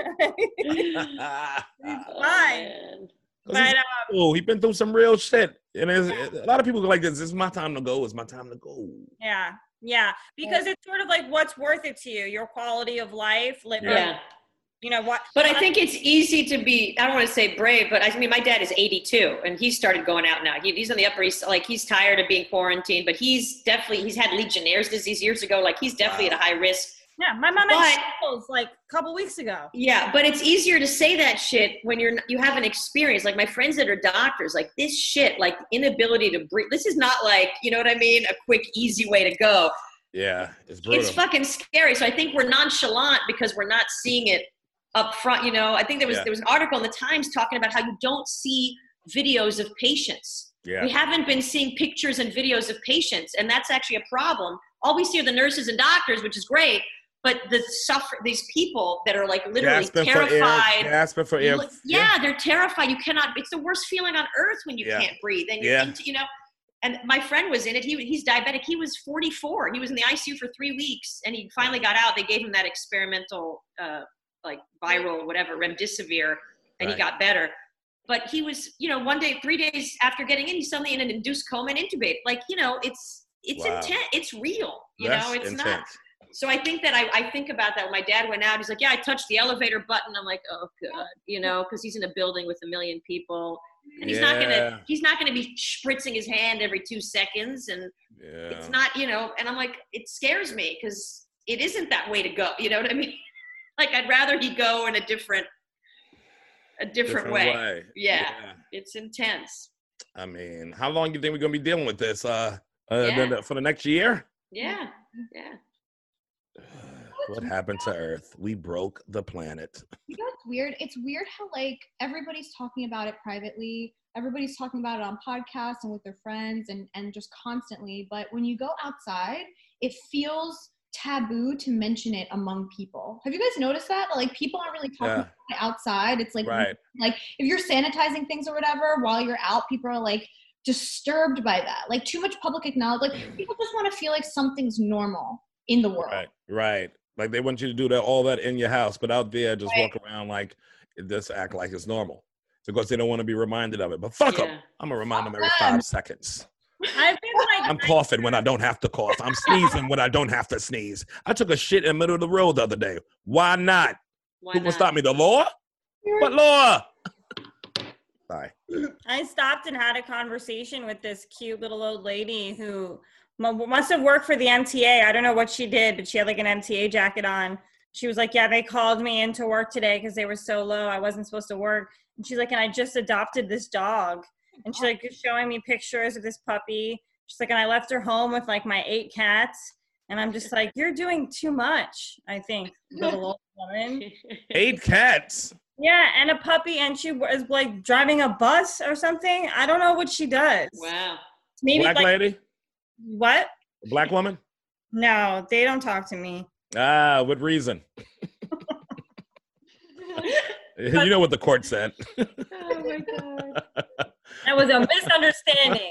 out. He's fine. But he's been through some real shit, and a lot of people are like this. It's my time to go. It's my time to go. Yeah, because it's sort of like what's worth it to you, your quality of life. You know what? But I think it's easy to be, I don't want to say brave, but I mean, my dad is 82 and he started going out now. He's on the Upper East, like he's tired of being quarantined, but he's had Legionnaire's disease years ago. Like he's definitely at a high risk. Yeah, my mom had shingles like a couple weeks ago. Yeah, but it's easier to say that shit when you have an experience. Like my friends that are doctors, like this shit, like inability to breathe. This is not like, you know what I mean? A quick, easy way to go. Yeah, it's brutal. It's fucking scary. So I think we're nonchalant because we're not seeing it up front. You know, I think there was an article in the Times talking about how you don't see videos of patients. Yeah. We haven't been seeing pictures and videos of patients, and that's actually a problem. All we see are the nurses and doctors, which is great, but these people that are like literally terrified. Gasping for air. Yeah, they're terrified. You cannot. It's the worst feeling on earth when you can't breathe, and you know. And my friend was in it. He's diabetic. He was 44. He was in the ICU for 3 weeks, and he finally got out. They gave him that experimental, like viral, whatever, remdesivir, and he got better. But he was, you know, 1 day, 3 days after getting in, he's suddenly in an induced coma and intubated. Like, you know, it's intense. It's real. You know, it's intense. Not. So I think that I think about that when my dad went out. He's like, yeah, I touched the elevator button. I'm like, oh God, you know, because he's in a building with 1 million people. And he's not gonna be spritzing his hand every 2 seconds, and it's not, you know. And I'm like, it scares me because it isn't that way to go. You know what I mean? Like I'd rather he go in a different way. Yeah, it's intense. I mean, how long do you think we're gonna be dealing with this? For the next year? Yeah. What happened to Earth? We broke the planet. You know what's weird? It's weird how like everybody's talking about it privately. Everybody's talking about it on podcasts and with their friends and just constantly. But when you go outside, it feels taboo to mention it among people. Have you guys noticed that? Like people aren't really talking about it outside. It's like, like if you're sanitizing things or whatever while you're out, people are like disturbed by that. Like too much public acknowledgement. Like people just want to feel like something's normal in the world. Right. Like they want you to do all that in your house, but out there just walk around like just act like it's normal because they don't want to be reminded of it. But fuck them. I'm gonna remind them every 5 seconds. I'm coughing when I don't have to cough. I'm sneezing when I don't have to sneeze. I took a shit in the middle of the road the other day. Why not? Who can stop me? The law? What law? Sorry. I stopped and had a conversation with this cute little old lady who must have worked for the MTA. I don't know what she did, but she had like an MTA jacket on. She was like, yeah, they called me into work today because they were so low. I wasn't supposed to work. And she's like, and I just adopted this dog. And she's like showing me pictures of this puppy. She's like, and I left her home with like my 8 cats. And I'm just like, you're doing too much, I think, little old woman. 8 cats? Yeah, and a puppy. And she was like driving a bus or something. I don't know what she does. Wow. Maybe Black lady? What? A black woman? No, they don't talk to me. What reason? You know what the court said. Oh my God. That was a misunderstanding.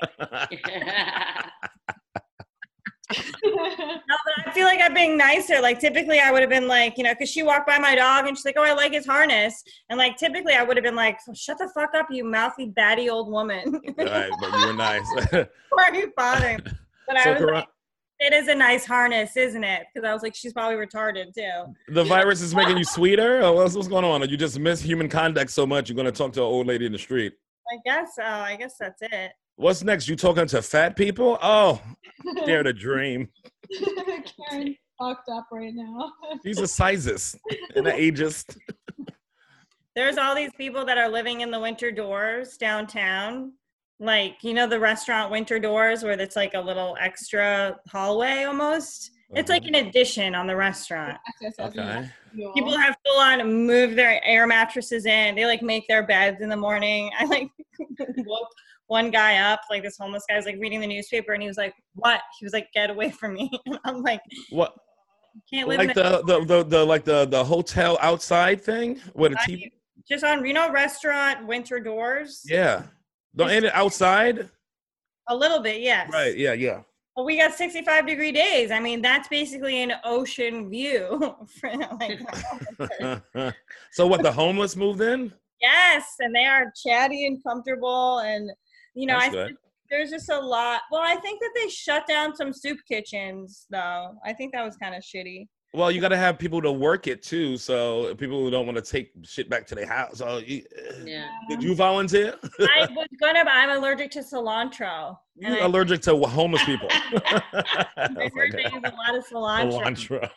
No, but I feel like I'm being nicer. Like typically I would have been like, you know, because she walked by my dog and she's like, oh, I like his harness. And like typically I would have been like, shut the fuck up, you mouthy, batty old woman. Right, but you were nice. Why are you bothering? But so I was like, it is a nice harness, isn't it? Because I was like, she's probably retarded too. The virus is making you sweeter? Or what's going on? Or you just miss human contact so much you're going to talk to an old lady in the street? I guess so. I guess that's it. What's next? You talking to fat people? Oh, dare to dream. Karen. fucked up right now. She's a sizist and an ageist. There's all these people that are living in the Winter Doors downtown. Like, you know, the restaurant Winter Doors where it's like a little extra hallway almost. It's like an addition on the restaurant. Okay. People have full on moved their air mattresses in. They like make their beds in the morning. I like woke one guy up, like this homeless guy was like reading the newspaper and he was like, "What?" He was like, "Get away from me." And I'm like, "What? Can't live like in the hotel outside thing with a TV?" Just on, you know, restaurant Winter Doors. Yeah. Don't end it outside? A little bit, yes. Right, yeah. Well, we got 65-degree days. I mean, that's basically an ocean view. So what, the homeless moved in? Yes, and they are chatty and comfortable. And, you know, there's just a lot. Well, I think that they shut down some soup kitchens, though. I think that was kind of shitty. Well, you got to have people to work it too. So people who don't want to take shit back to their house. So, did you volunteer? I was gonna, but I'm allergic to cilantro. You're allergic to homeless people. I heard they use a lot of cilantro.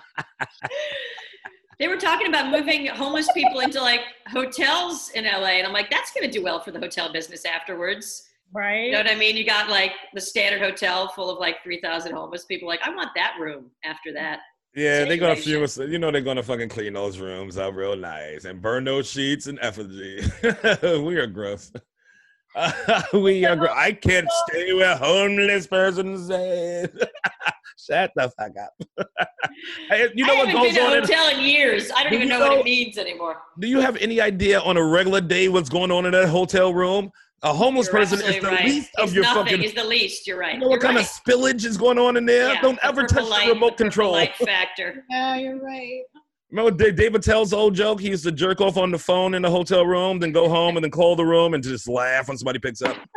They were talking about moving homeless people into like hotels in LA, and I'm like, that's gonna do well for the hotel business afterwards. Right. You know what I mean? You got like the standard hotel full of like 3,000 homeless people. Like, I want that room after that. Yeah, they're gonna they're gonna fucking clean those rooms up real nice and burn those sheets in effigy. We are gross. We are gross. I can't stay with a homeless person. Shut the fuck up. You know what goes on? I haven't been to a in hotel in years. I don't even know what it means anymore. Do you have any idea on a regular day what's going on in that hotel room? A homeless person is the least of your fucking. Is the least. You're right. You know what kind of spillage is going on in there? Yeah, don't ever touch the remote control. Light factor. Yeah, you're right. Remember David Tell's old joke? He used to jerk off on the phone in the hotel room, then go home and then call the room and just laugh when somebody picks up.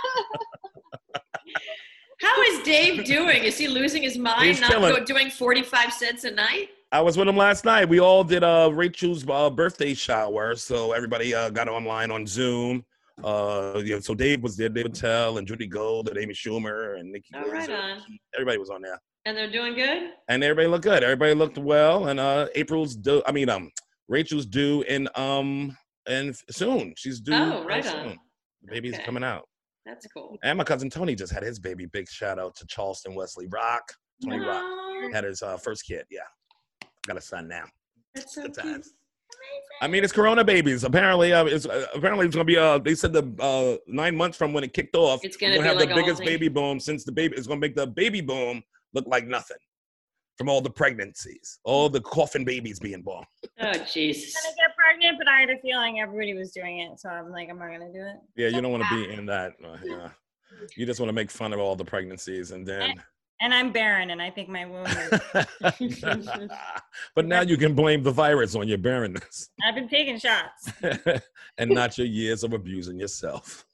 How is Dave doing? Is he losing his mind? Not doing 45 cents a night? I was with him last night. We all did Rachel's birthday shower, so everybody got online on Zoom. So Dave was there, David Tell and Judy Gold and Amy Schumer and Nikki. Right on. Everybody was on there. And they're doing good? And everybody looked good. Everybody looked well. And Rachel's due in soon. She's due. Oh, right on. Soon. The baby's coming out. That's cool. And my cousin Tony just had his baby. Big shout out to Charleston Wesley Rock. Tony Rock had his first kid. Yeah. Got a son now. That's so cute. I mean, it's Corona babies. Apparently, it's gonna be. They said the 9 months from when it kicked off, it's gonna have like the biggest baby boom since the baby. It's gonna make the baby boom look like nothing from all the pregnancies, all the coffin babies being born. Oh Jesus! I'm gonna get pregnant, but I had a feeling everybody was doing it, so I'm like, I'm not gonna do it. Yeah, you don't want to be in that. Yeah, you just want to make fun of all the pregnancies and then. And I'm barren, and I think my womb is. But now you can blame the virus on your barrenness. I've been taking shots. And not your years of abusing yourself.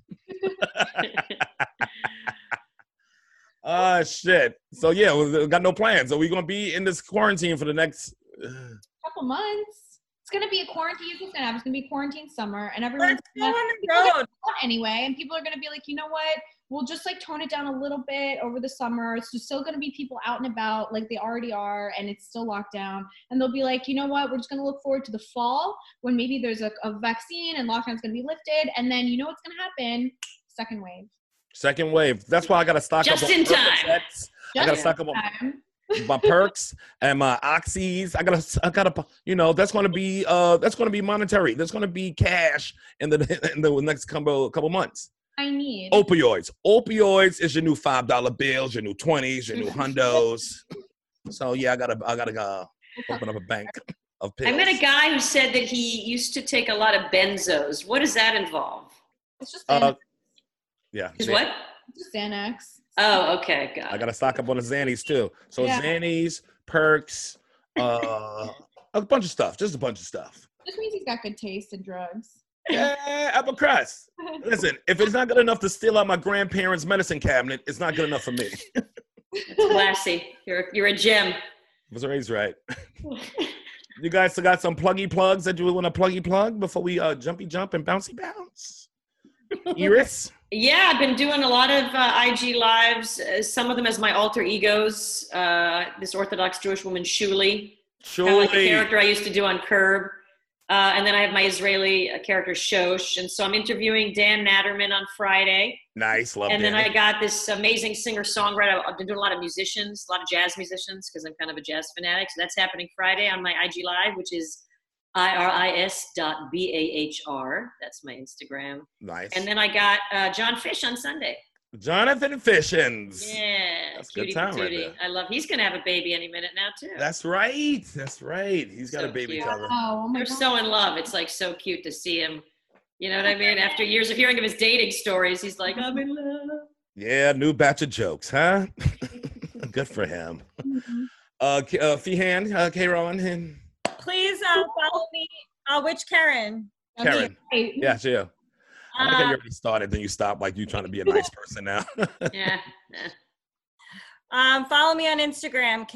Shit. So, yeah, we got no plans. So we're going to be in this quarantine for the next... couple months. It's going to be a quarantine. It's going to be quarantine summer, and everyone's going on the road anyway, and people are going to be like, you know what? We'll just like tone it down a little bit over the summer. It's just still going to be people out and about like they already are, and it's still locked down. And they'll be like, you know what? We're just going to look forward to the fall when maybe there's a vaccine and lockdown's going to be lifted. And then you know what's going to happen? Second wave. Second wave. That's why I got to stock just up in on time. I got to stock up on my perks and my oxys. I gotta, you know, that's going to be monetary. That's going to be cash in the next couple months. I need opioids. Opioids is your new $5 bills, your new 20s, your new hundos. So yeah, I gotta open up a bank of pills. I met a guy who said that he used to take a lot of benzos. What does that involve? It's just Xanax. Yeah. Is what? It's just Xanax. Oh, okay, got it. I gotta stock up on the Xannies too. So yeah. Xannies, perks, a bunch of stuff. Just a bunch of stuff. This means he's got good taste in drugs. Yeah, upper crust. Listen, if it's not good enough to steal out my grandparents' medicine cabinet, it's not good enough for me. It's classy. You're a gem. Missouri's right. You guys still got some pluggy plugs that you want to plug before we jumpy jump and bouncy bounce? Iris? Yeah, I've been doing a lot of IG lives. Some of them as my alter egos. This Orthodox Jewish woman, Shuli. Kind of like the character I used to do on Curb. And then I have my Israeli character, Shosh. And so I'm interviewing Dan Natterman on Friday. Nice, love And then Danny. I got this amazing singer-songwriter. I've been doing a lot of musicians, a lot of jazz musicians, because I'm kind of a jazz fanatic. So that's happening Friday on my IG Live, which is iris.bahr. That's my Instagram. Nice. And then I got John Fish on Sunday. Jonathan Fishins. Yeah. That's good cutie time right patootie. there. I love, he's going to have a baby any minute now, too. That's right. That's right. He's got So a baby cute. coming. Oh my They're God. so in love. It's like so cute to see him. You know what I mean? After years of hearing of his dating stories, he's like, I'm in love. Yeah, new batch of jokes, huh? Good for him. Fihan, K-Ron, and Please follow me. Which Karen? Karen. Hey, Yeah, sure. I like how you already started, then you stopped like you trying to be a nice person now. Yeah. Follow me on Instagram,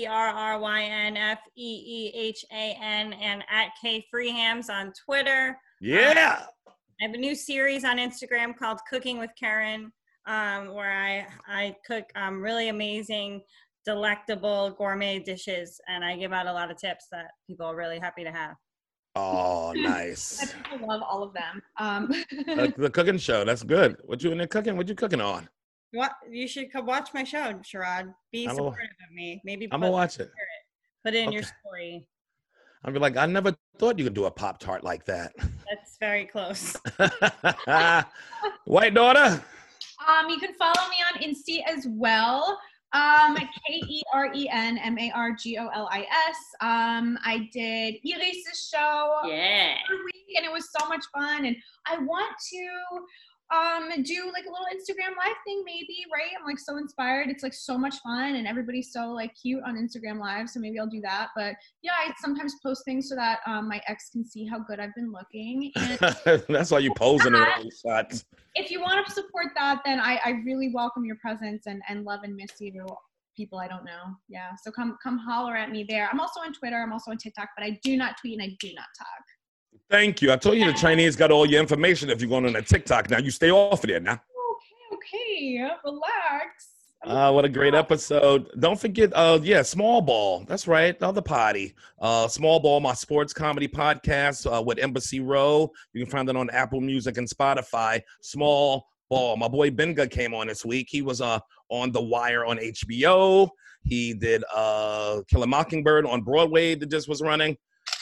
KERRYNFEEHAN, and at KFreehams on Twitter. Yeah. I have a new series on Instagram called Cooking with Karen, where I cook really amazing, delectable gourmet dishes, and I give out a lot of tips that people are really happy to have. Oh, nice. I love all of them. The cooking show, that's good. What you in there cooking? What you cooking on? What you should come watch my show, Sherrod. Be I'm supportive of me. Maybe I'm gonna watch it. Put it in your Okay. story. I'll be like, I never thought you could do a Pop-Tart like that. That's very close. White daughter. You can follow me on Insta as well. KERENMARGOLIS. I did Iris' show Yeah. every week, and it was so much fun. And I want to do like a little Instagram live thing, maybe, right? I'm like so inspired. It's like so much fun, and everybody's so like cute on Instagram Live. So maybe I'll do that. But yeah, I sometimes post things so that my ex can see how good I've been looking. And That's why you posing in all these shots. if you want to support that, then I really welcome your presence and love and miss you, people I don't know. Yeah, so come holler at me there. I'm also on Twitter. I'm also on TikTok, but I do not tweet and I do not talk. Thank you. I told you the Chinese got all your information if you're going on a TikTok. Now you stay off of there now. Okay, relax. What a great episode. Don't forget, Small Ball. That's right, the other party. Small Ball, my sports comedy podcast with Embassy Row. You can find it on Apple Music and Spotify. Small Ball. My boy Benga came on this week. He was on The Wire on HBO. He did Kill a Mockingbird on Broadway that just was running.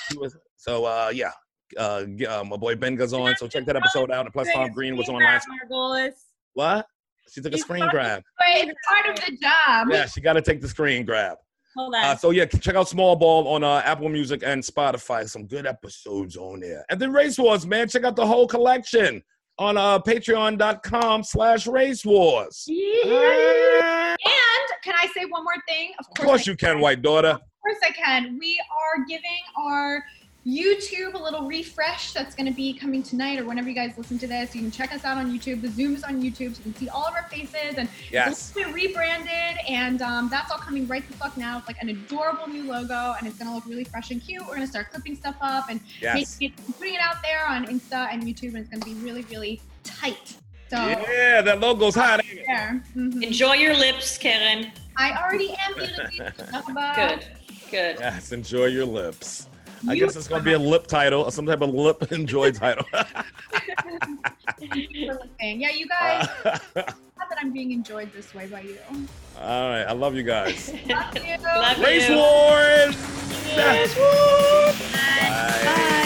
My boy Benga's on, so check that episode out. And plus Tom Green was on last week. Margolis. What? She took a screen grab. Wait, it's part of the job. Yeah, she got to take the screen grab. Hold on. Check out Small Ball on Apple Music and Spotify. Some good episodes on there. And then Race Wars, man. Check out the whole collection on patreon.com/Race Wars. And can I say one more thing? Of course you can, white daughter. Of course I can. We are giving our YouTube a little refresh that's going to be coming tonight or whenever you guys listen to this. You can check us out on YouTube. The Zoom is on YouTube, so you can see all of our faces. And Yes. it's a little bit rebranded, and that's all coming right the fuck now. It's like an adorable new logo, and it's going to look really fresh and cute. We're going to start clipping stuff up and putting it out there on Insta and YouTube, and it's going to be really, really tight. So Yeah, that logo's hot. Ain't it? there. Mhm. Enjoy your lips, Karen. I already am beautiful. Good. Yes, enjoy your lips. I guess it's going to be a lip title or some type of lip enjoy title. Yeah, you guys. Not that I'm being enjoyed this way by you. All right, I love you guys. Love you. Love Race you. Wars! Yes. Bye.